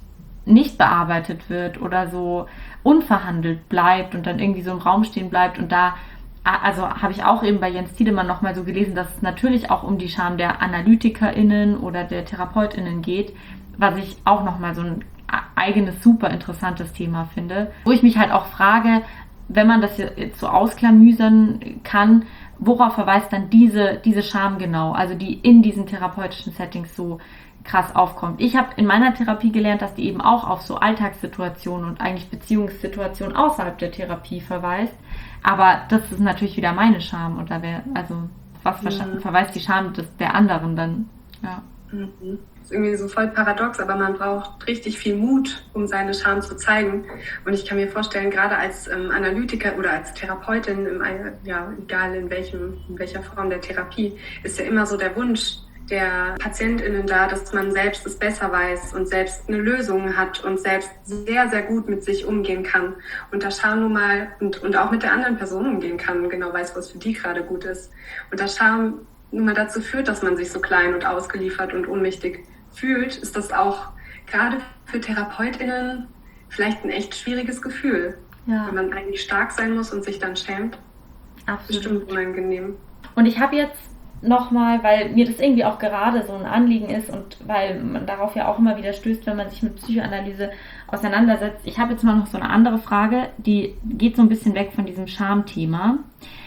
nicht bearbeitet wird oder so unverhandelt bleibt und dann irgendwie so im Raum stehen bleibt. Und da, also habe ich auch eben bei Jens Tiedemann nochmal so gelesen, dass es natürlich auch um die Scham der AnalytikerInnen oder der TherapeutInnen geht, was ich auch nochmal so ein eigenes, super interessantes Thema finde. Wo ich mich halt auch frage, wenn man das jetzt so ausklamüsern kann, worauf verweist dann diese, diese Scham genau, also die in diesen therapeutischen Settings so krass aufkommt. Ich habe in meiner Therapie gelernt, dass die eben auch auf so Alltagssituationen und eigentlich Beziehungssituationen außerhalb der Therapie verweist. Aber das ist natürlich wieder meine Scham. Und da wäre, also, was mhm. verweist die Scham des, der anderen dann? Ja. Mhm. Das ist irgendwie so voll paradox, aber man braucht richtig viel Mut, um seine Scham zu zeigen. Und ich kann mir vorstellen, gerade als ähm, Analytiker oder als Therapeutin, im, ja, egal in, welchem, in welcher Form der Therapie, ist ja immer so der Wunsch der PatientInnen da, dass man selbst es besser weiß und selbst eine Lösung hat und selbst sehr, sehr gut mit sich umgehen kann. Und da Scham nun mal und, und auch mit der anderen Person umgehen kann und genau weiß, was für die gerade gut ist. Und da Scham nun mal dazu führt, dass man sich so klein und ausgeliefert und ohnmächtig fühlt, ist das auch gerade für TherapeutInnen vielleicht ein echt schwieriges Gefühl. Ja. Wenn man eigentlich stark sein muss und sich dann schämt. Absolut. Bestimmt unangenehm. Und ich habe jetzt nochmal, weil mir das irgendwie auch gerade so ein Anliegen ist und weil man darauf ja auch immer wieder stößt, wenn man sich mit Psychoanalyse auseinandersetzt. Ich habe jetzt mal noch so eine andere Frage, die geht so ein bisschen weg von diesem Schamthema.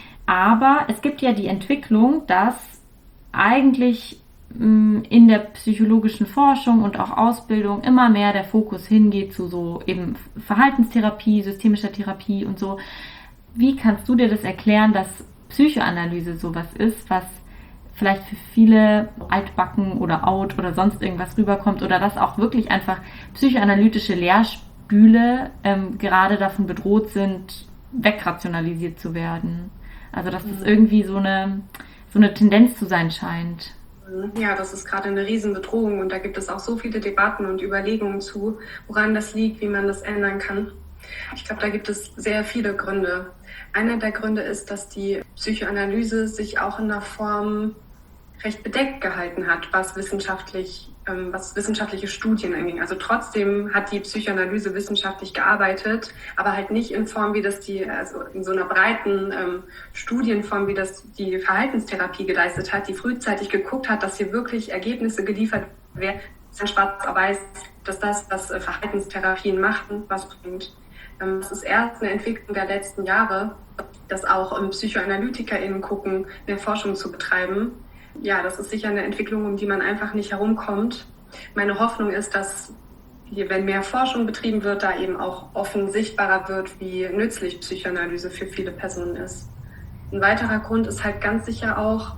Aber es gibt ja die Entwicklung, dass eigentlich mh, in der psychologischen Forschung und auch Ausbildung immer mehr der Fokus hingeht zu so eben Verhaltenstherapie, systemischer Therapie und so. Wie kannst du dir das erklären, dass Psychoanalyse sowas ist, was vielleicht für viele altbacken oder out oder sonst irgendwas rüberkommt oder dass auch wirklich einfach psychoanalytische Lehrstühle ähm, gerade davon bedroht sind, wegrationalisiert zu werden. Also dass das irgendwie so eine, so eine Tendenz zu sein scheint. Ja, das ist gerade eine Riesenbedrohung und da gibt es auch so viele Debatten und Überlegungen zu, woran das liegt, wie man das ändern kann. Ich glaube, da gibt es sehr viele Gründe. Einer der Gründe ist, dass die Psychoanalyse sich auch in der Form recht bedeckt gehalten hat, was wissenschaftlich, ähm, was wissenschaftliche Studien anging. Also trotzdem hat die Psychoanalyse wissenschaftlich gearbeitet, aber halt nicht in Form, wie das die, also in so einer breiten ähm, Studienform, wie das die Verhaltenstherapie geleistet hat, die frühzeitig geguckt hat, dass hier wirklich Ergebnisse geliefert werden, dass schwarz auf weiß, dass das, was äh, Verhaltenstherapien machen, was bringt. Ähm, das ist erst eine Entwicklung der letzten Jahre, dass auch ähm, PsychoanalytikerInnen gucken, mehr Forschung zu betreiben. Ja, das ist sicher eine Entwicklung, um die man einfach nicht herumkommt. Meine Hoffnung ist, dass hier, wenn mehr Forschung betrieben wird, da eben auch offen sichtbarer wird, wie nützlich Psychoanalyse für viele Personen ist. Ein weiterer Grund ist halt ganz sicher auch,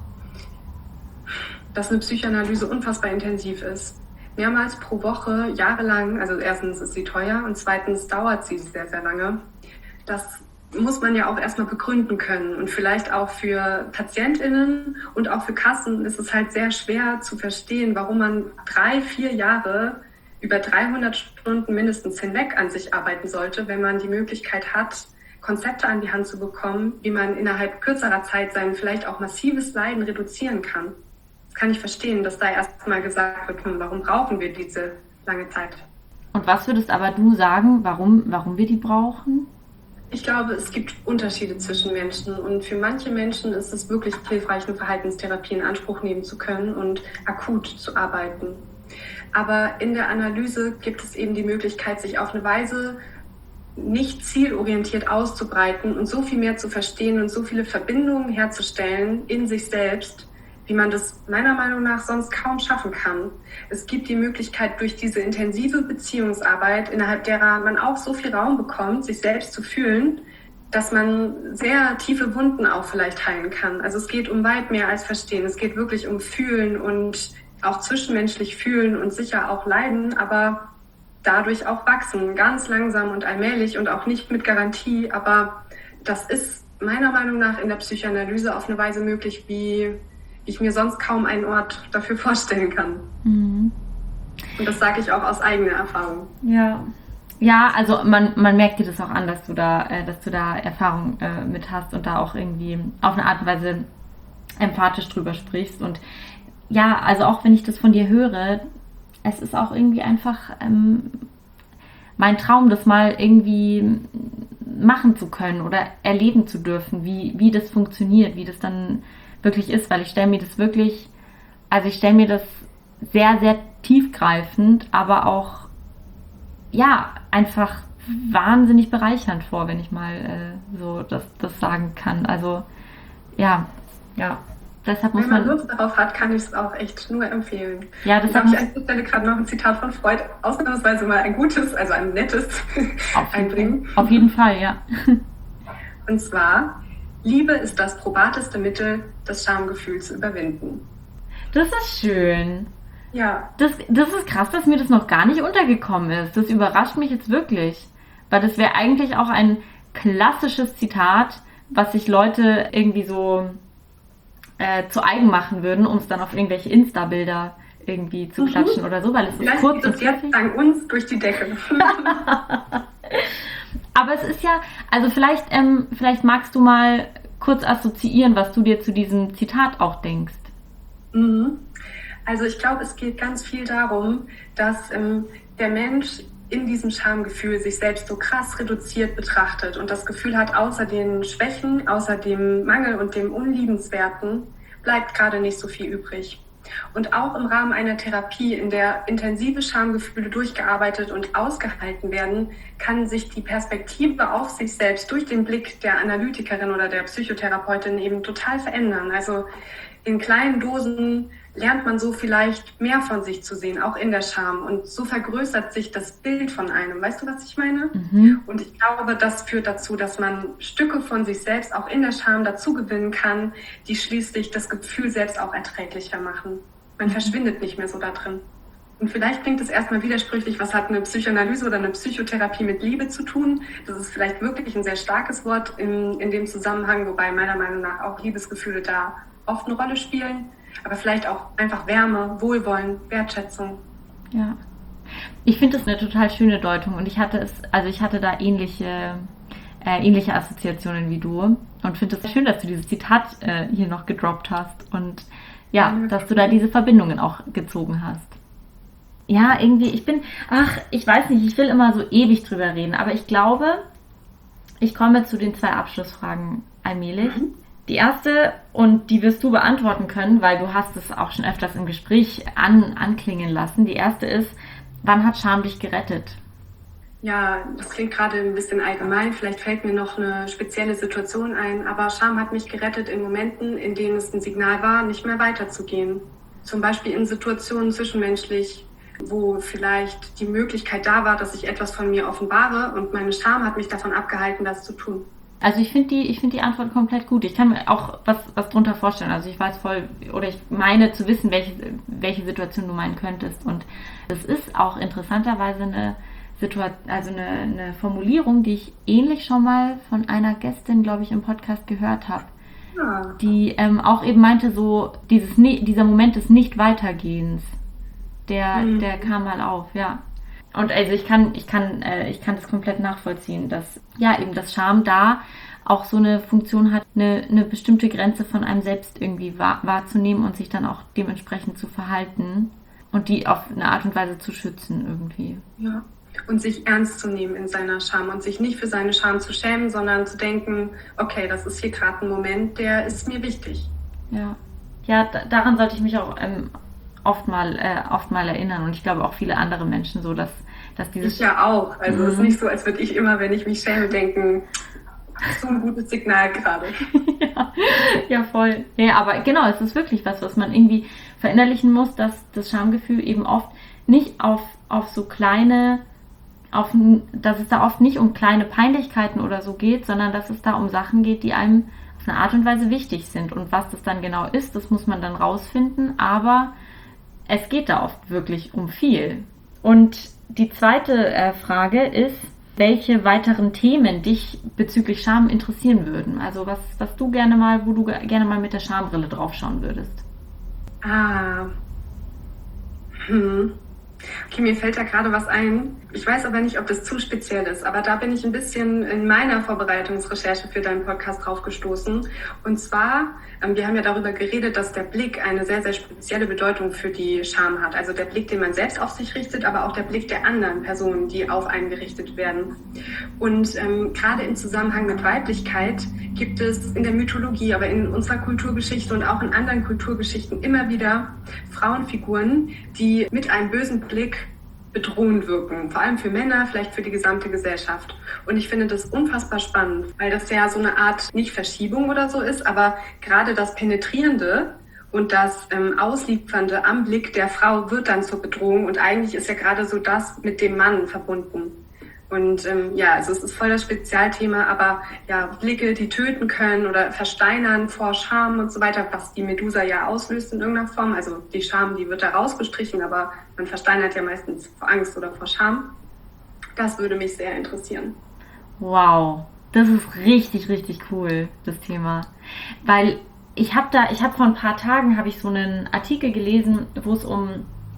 dass eine Psychoanalyse unfassbar intensiv ist. Mehrmals pro Woche, jahrelang, also erstens ist sie teuer und zweitens dauert sie sehr, sehr lange. Das muss man ja auch erstmal begründen können. Und vielleicht auch für PatientInnen und auch für Kassen ist es halt sehr schwer zu verstehen, warum man drei, vier Jahre über dreihundert Stunden mindestens hinweg an sich arbeiten sollte, wenn man die Möglichkeit hat, Konzepte an die Hand zu bekommen, wie man innerhalb kürzerer Zeit sein vielleicht auch massives Leiden reduzieren kann. Das kann ich verstehen, dass da erstmal gesagt wird, warum brauchen wir diese lange Zeit? Und was würdest aber du sagen, warum, warum wir die brauchen? Ich glaube, es gibt Unterschiede zwischen Menschen und für manche Menschen ist es wirklich hilfreich, eine Verhaltenstherapie in Anspruch nehmen zu können und akut zu arbeiten. Aber in der Analyse gibt es eben die Möglichkeit, sich auf eine Weise nicht zielorientiert auszubreiten und so viel mehr zu verstehen und so viele Verbindungen herzustellen in sich selbst, wie man das meiner Meinung nach sonst kaum schaffen kann. Es gibt die Möglichkeit, durch diese intensive Beziehungsarbeit, innerhalb derer man auch so viel Raum bekommt, sich selbst zu fühlen, dass man sehr tiefe Wunden auch vielleicht heilen kann. Also es geht um weit mehr als Verstehen. Es geht wirklich um Fühlen und auch zwischenmenschlich fühlen und sicher auch leiden, aber dadurch auch wachsen, ganz langsam und allmählich und auch nicht mit Garantie. Aber das ist meiner Meinung nach in der Psychoanalyse auf eine Weise möglich, wie ich mir sonst kaum einen Ort dafür vorstellen kann. Mhm. Und das sage ich auch aus eigener Erfahrung. Ja, ja, also man, man merkt dir das auch an, dass du da, äh, dass du da Erfahrung äh, mit hast und da auch irgendwie auf eine Art und Weise empathisch drüber sprichst. Und ja, also auch wenn ich das von dir höre, es ist auch irgendwie einfach ähm, mein Traum, das mal irgendwie machen zu können oder erleben zu dürfen, wie, wie das funktioniert, wie das dann wirklich ist, weil ich stelle mir das wirklich, also ich stelle mir das sehr, sehr tiefgreifend, aber auch, ja, einfach wahnsinnig bereichernd vor, wenn ich mal äh, so das, das sagen kann. Also, ja, ja. Deshalb muss Wenn man man Lust darauf hat, kann ich es auch echt nur empfehlen. Ja, das habe ich an dieser Stelle gerade noch ein Zitat von Freud, ausnahmsweise mal ein gutes, also ein nettes auf einbringen. Jeden, auf jeden Fall, ja. Und zwar, Liebe ist das probateste Mittel, das Schamgefühl zu überwinden. Das ist schön. Ja. Das, das ist krass, dass mir das noch gar nicht untergekommen ist. Das überrascht mich jetzt wirklich. Weil das wäre eigentlich auch ein klassisches Zitat, was sich Leute irgendwie so Äh, zu eigen machen würden, um es dann auf irgendwelche Insta-Bilder irgendwie zu klatschen mhm. oder so, weil es ist kurz und jetzt dank uns durch die Decke. Aber es ist ja, also vielleicht, ähm, vielleicht magst du mal kurz assoziieren, was du dir zu diesem Zitat auch denkst. Mhm. Also ich glaube, es geht ganz viel darum, dass ähm, der Mensch in diesem Schamgefühl sich selbst so krass reduziert betrachtet und das Gefühl hat, außer den Schwächen, außer dem Mangel und dem Unliebenswerten bleibt gerade nicht so viel übrig. Und auch im Rahmen einer Therapie, in der intensive Schamgefühle durchgearbeitet und ausgehalten werden, kann sich die Perspektive auf sich selbst durch den Blick der Analytikerin oder der Psychotherapeutin eben total verändern. Also in kleinen Dosen lernt man so vielleicht mehr von sich zu sehen, auch in der Scham. Und so vergrößert sich das Bild von einem. Weißt du, was ich meine? Mhm. Und ich glaube, das führt dazu, dass man Stücke von sich selbst auch in der Scham dazu gewinnen kann, die schließlich das Gefühl selbst auch erträglicher machen. Man verschwindet nicht mehr so da drin. Und vielleicht klingt es erstmal widersprüchlich, was hat eine Psychoanalyse oder eine Psychotherapie mit Liebe zu tun? Das ist vielleicht wirklich ein sehr starkes Wort in, in dem Zusammenhang, wobei meiner Meinung nach auch Liebesgefühle da oft eine Rolle spielen. Aber vielleicht auch einfach Wärme, Wohlwollen, Wertschätzung. Ja, ich finde das eine total schöne Deutung und ich hatte es, also ich hatte da ähnliche, äh, ähnliche Assoziationen wie du und finde es schön, dass du dieses Zitat äh, hier noch gedroppt hast und ja, ja, dass du da diese Verbindungen auch gezogen hast. Ja, irgendwie, ich bin, ach, ich weiß nicht, ich will immer so ewig drüber reden, aber ich glaube, ich komme zu den zwei Abschlussfragen allmählich. Mhm. Die erste, und die wirst du beantworten können, weil du hast es auch schon öfters im Gespräch an, anklingen lassen. Die erste ist, wann hat Scham dich gerettet? Ja, das klingt gerade ein bisschen allgemein. Vielleicht fällt mir noch eine spezielle Situation ein. Aber Scham hat mich gerettet in Momenten, in denen es ein Signal war, nicht mehr weiterzugehen. Zum Beispiel in Situationen zwischenmenschlich, wo vielleicht die Möglichkeit da war, dass ich etwas von mir offenbare. Und meine Scham hat mich davon abgehalten, das zu tun. Also ich finde die, ich finde die Antwort komplett gut. Ich kann mir auch was, was drunter vorstellen. Also ich weiß voll, oder ich meine zu wissen, welche, welche Situation du meinen könntest. Und es ist auch interessanterweise eine Situation, also eine, eine Formulierung, die ich ähnlich schon mal von einer Gästin, glaube ich, im Podcast gehört habe. Ja. Die ähm, auch eben meinte, so dieses, dieser Moment des Nicht-Weitergehens, der, mhm. der kam mal auf, ja. Und also ich kann, ich kann, äh, ich kann das komplett nachvollziehen, dass ja eben das Scham da auch so eine Funktion hat, eine, eine bestimmte Grenze von einem selbst irgendwie wahr, wahrzunehmen und sich dann auch dementsprechend zu verhalten und die auf eine Art und Weise zu schützen irgendwie. Ja, und sich ernst zu nehmen in seiner Scham und sich nicht für seine Scham zu schämen, sondern zu denken, okay, das ist hier gerade ein Moment, der ist mir wichtig. Ja, ja, da, daran sollte ich mich auch ähm, oft mal, äh, oft mal erinnern und ich glaube auch viele andere Menschen so, dass, dass dieses... Ich ja auch, also es ist nicht so, als würde ich immer, wenn ich mich schäme, denken, so ein gutes Signal gerade. ja, ja, voll. Ja, aber genau, es ist wirklich was, was man irgendwie verinnerlichen muss, dass das Schamgefühl eben oft nicht auf, auf so kleine, auf, dass es da oft nicht um kleine Peinlichkeiten oder so geht, sondern dass es da um Sachen geht, die einem auf eine Art und Weise wichtig sind. Und was das dann genau ist, das muss man dann rausfinden, aber es geht da oft wirklich um viel. Und Die zweite äh, Frage ist, welche weiteren Themen dich bezüglich Scham interessieren würden? Also was, was du gerne mal, wo du gerne mal mit der Schambrille draufschauen würdest. Ah. Hm. Okay, mir fällt da gerade was ein. Ich weiß aber nicht, ob das zu speziell ist, aber da bin ich ein bisschen in meiner Vorbereitungsrecherche für deinen Podcast drauf gestoßen. Und zwar, ähm, wir haben ja darüber geredet, dass der Blick eine sehr, sehr spezielle Bedeutung für die Scham hat. Also der Blick, den man selbst auf sich richtet, aber auch der Blick der anderen Personen, die auf einen gerichtet werden. Und ähm, gerade im Zusammenhang mit Weiblichkeit gibt es in der Mythologie, aber in unserer Kulturgeschichte und auch in anderen Kulturgeschichten immer wieder Frauenfiguren, die mit einem bösen Blick bedrohend wirken, vor allem für Männer, vielleicht für die gesamte Gesellschaft. Und ich finde das unfassbar spannend, weil das ja so eine Art, nicht Verschiebung oder so ist, aber gerade das Penetrierende und das ähm, Ausliefernde am Blick der Frau wird dann zur Bedrohung und eigentlich ist ja gerade so das mit dem Mann verbunden. Und ähm, ja, also es ist voll das Spezialthema, aber ja, Blicke, die töten können oder versteinern vor Scham und so weiter, was die Medusa ja auslöst in irgendeiner Form. Also die Scham, die wird da rausgestrichen, aber man versteinert ja meistens vor Angst oder vor Scham. Das würde mich sehr interessieren. Wow, das ist richtig, richtig cool, das Thema. Weil ich habe da, ich habe vor ein paar Tagen, habe ich so einen Artikel gelesen, wo es um,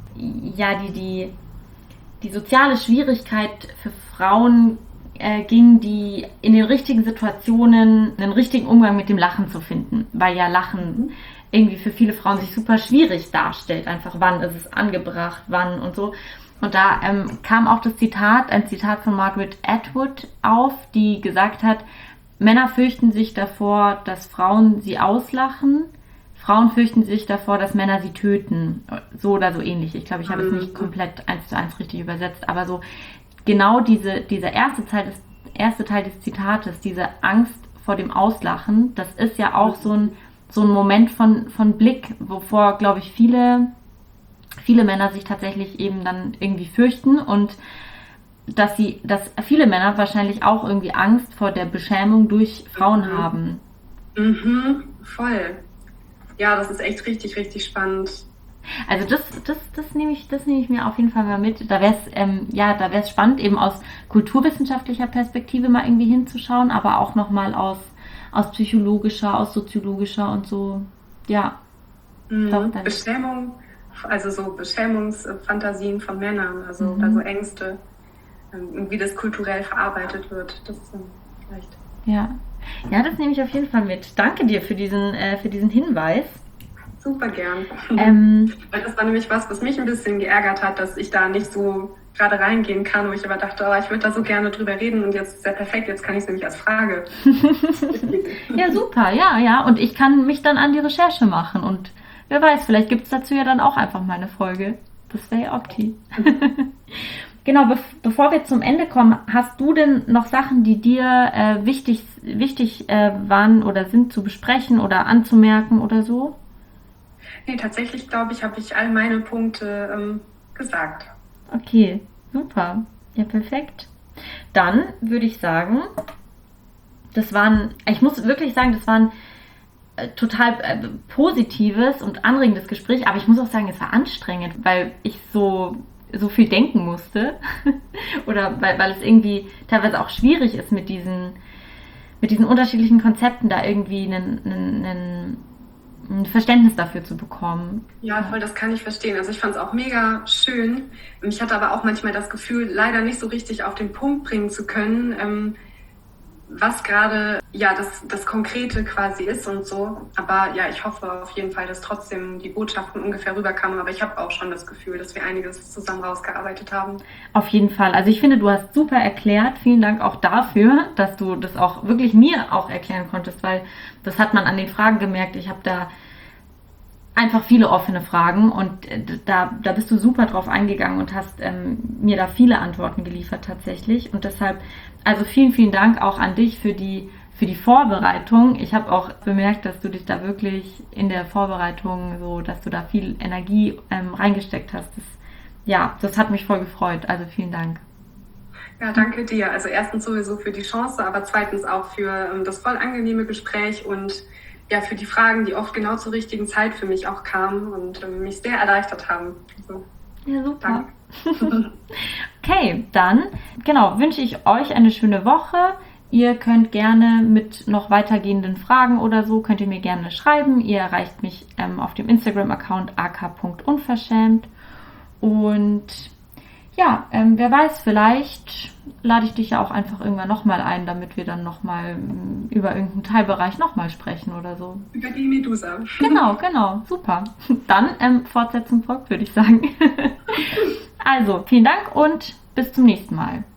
ja, die, die, die soziale Schwierigkeit für Frauen äh, ging, die in den richtigen Situationen einen richtigen Umgang mit dem Lachen zu finden, weil ja Lachen irgendwie für viele Frauen sich super schwierig darstellt, einfach wann ist es angebracht, wann und so. Und da ähm, kam auch das Zitat, ein Zitat von Margaret Atwood auf, die gesagt hat, Männer fürchten sich davor, dass Frauen sie auslachen, Frauen fürchten sich davor, dass Männer sie töten, so oder so ähnlich. Ich glaube, ich habe es nicht komplett eins zu eins richtig übersetzt, aber so genau diese, dieser erste Teil des, erste Teil des Zitates, diese Angst vor dem Auslachen, das ist ja auch so ein, so ein Moment von, von Blick, wovor, glaube ich, viele, viele Männer sich tatsächlich eben dann irgendwie fürchten und dass sie, dass viele Männer wahrscheinlich auch irgendwie Angst vor der Beschämung durch Frauen mhm. haben. Mhm, voll. Ja, das ist echt richtig, richtig spannend. Also das, das, das nehme ich, das nehme ich mir auf jeden Fall mal mit. Da wäre es, ähm, ja, da wäre es spannend, eben aus kulturwissenschaftlicher Perspektive mal irgendwie hinzuschauen, aber auch nochmal aus, aus psychologischer, aus soziologischer und so, ja. Mhm. Doch, Beschämung, also so Beschämungsfantasien von Männern, also, mhm. also Ängste, und wie das kulturell verarbeitet wird, das ist vielleicht. Ja. Ja, das nehme ich auf jeden Fall mit. Danke dir für diesen, äh, für diesen Hinweis. Super gern. Ähm, Weil das war nämlich was, was mich ein bisschen geärgert hat, dass ich da nicht so gerade reingehen kann, wo ich aber dachte, oh, ich würde da so gerne drüber reden und jetzt ist ja perfekt, jetzt kann ich es nämlich als Frage. Ja, super, ja, ja. Und ich kann mich dann an die Recherche machen und wer weiß, vielleicht gibt es dazu ja dann auch einfach mal eine Folge. Das wäre ja opti. Genau, be- bevor wir zum Ende kommen, hast du denn noch Sachen, die dir äh, wichtig, wichtig äh, waren oder sind zu besprechen oder anzumerken oder so? Nee, tatsächlich glaube ich, habe ich all meine Punkte ähm, gesagt. Okay, super. Ja, perfekt. Dann würde ich sagen, das waren, ich muss wirklich sagen, das war ein äh, total äh, positives und anregendes Gespräch, aber ich muss auch sagen, es war anstrengend, weil ich so so viel denken musste oder weil, weil es irgendwie teilweise auch schwierig ist mit diesen mit diesen unterschiedlichen Konzepten da irgendwie einen, einen, einen, ein Verständnis dafür zu bekommen. Ja, voll, das kann ich verstehen. Also ich fand es auch mega schön. Ich hatte aber auch manchmal das Gefühl, leider nicht so richtig auf den Punkt bringen zu können, ähm, was gerade ja das, das Konkrete quasi ist und so. Aber ja, ich hoffe auf jeden Fall, dass trotzdem die Botschaften ungefähr rüberkamen. Aber ich habe auch schon das Gefühl, dass wir einiges zusammen rausgearbeitet haben. Auf jeden Fall. Also ich finde, du hast super erklärt. Vielen Dank auch dafür, dass du das auch wirklich mir auch erklären konntest, weil das hat man an den Fragen gemerkt. Ich habe da einfach viele offene Fragen und da, da bist du super drauf eingegangen und hast ähm, mir da viele Antworten geliefert tatsächlich. Und deshalb, also vielen, vielen Dank auch an dich für die, für die Vorbereitung. Ich habe auch bemerkt, dass du dich da wirklich in der Vorbereitung so, dass du da viel Energie ähm, reingesteckt hast. Das, ja, das hat mich voll gefreut. Also vielen Dank. Ja, danke dir. Also erstens sowieso für die Chance, aber zweitens auch für ähm, das voll angenehme Gespräch und ja, für die Fragen, die oft genau zur richtigen Zeit für mich auch kamen und ähm, mich sehr erleichtert haben. Also, Ja, super. Danke. Okay, dann genau, wünsche ich euch eine schöne Woche. Ihr könnt gerne mit noch weitergehenden Fragen oder so, könnt ihr mir gerne schreiben. Ihr erreicht mich ähm, auf dem Instagram-Account a k punkt unverschämt. Und ja, ähm, wer weiß, vielleicht lade ich dich ja auch einfach irgendwann nochmal ein, damit wir dann nochmal ähm, über irgendeinen Teilbereich nochmal sprechen oder so. Über die Medusa. Genau, genau, super. Dann ähm, Fortsetzung folgt, würde ich sagen. Also, vielen Dank und bis zum nächsten Mal.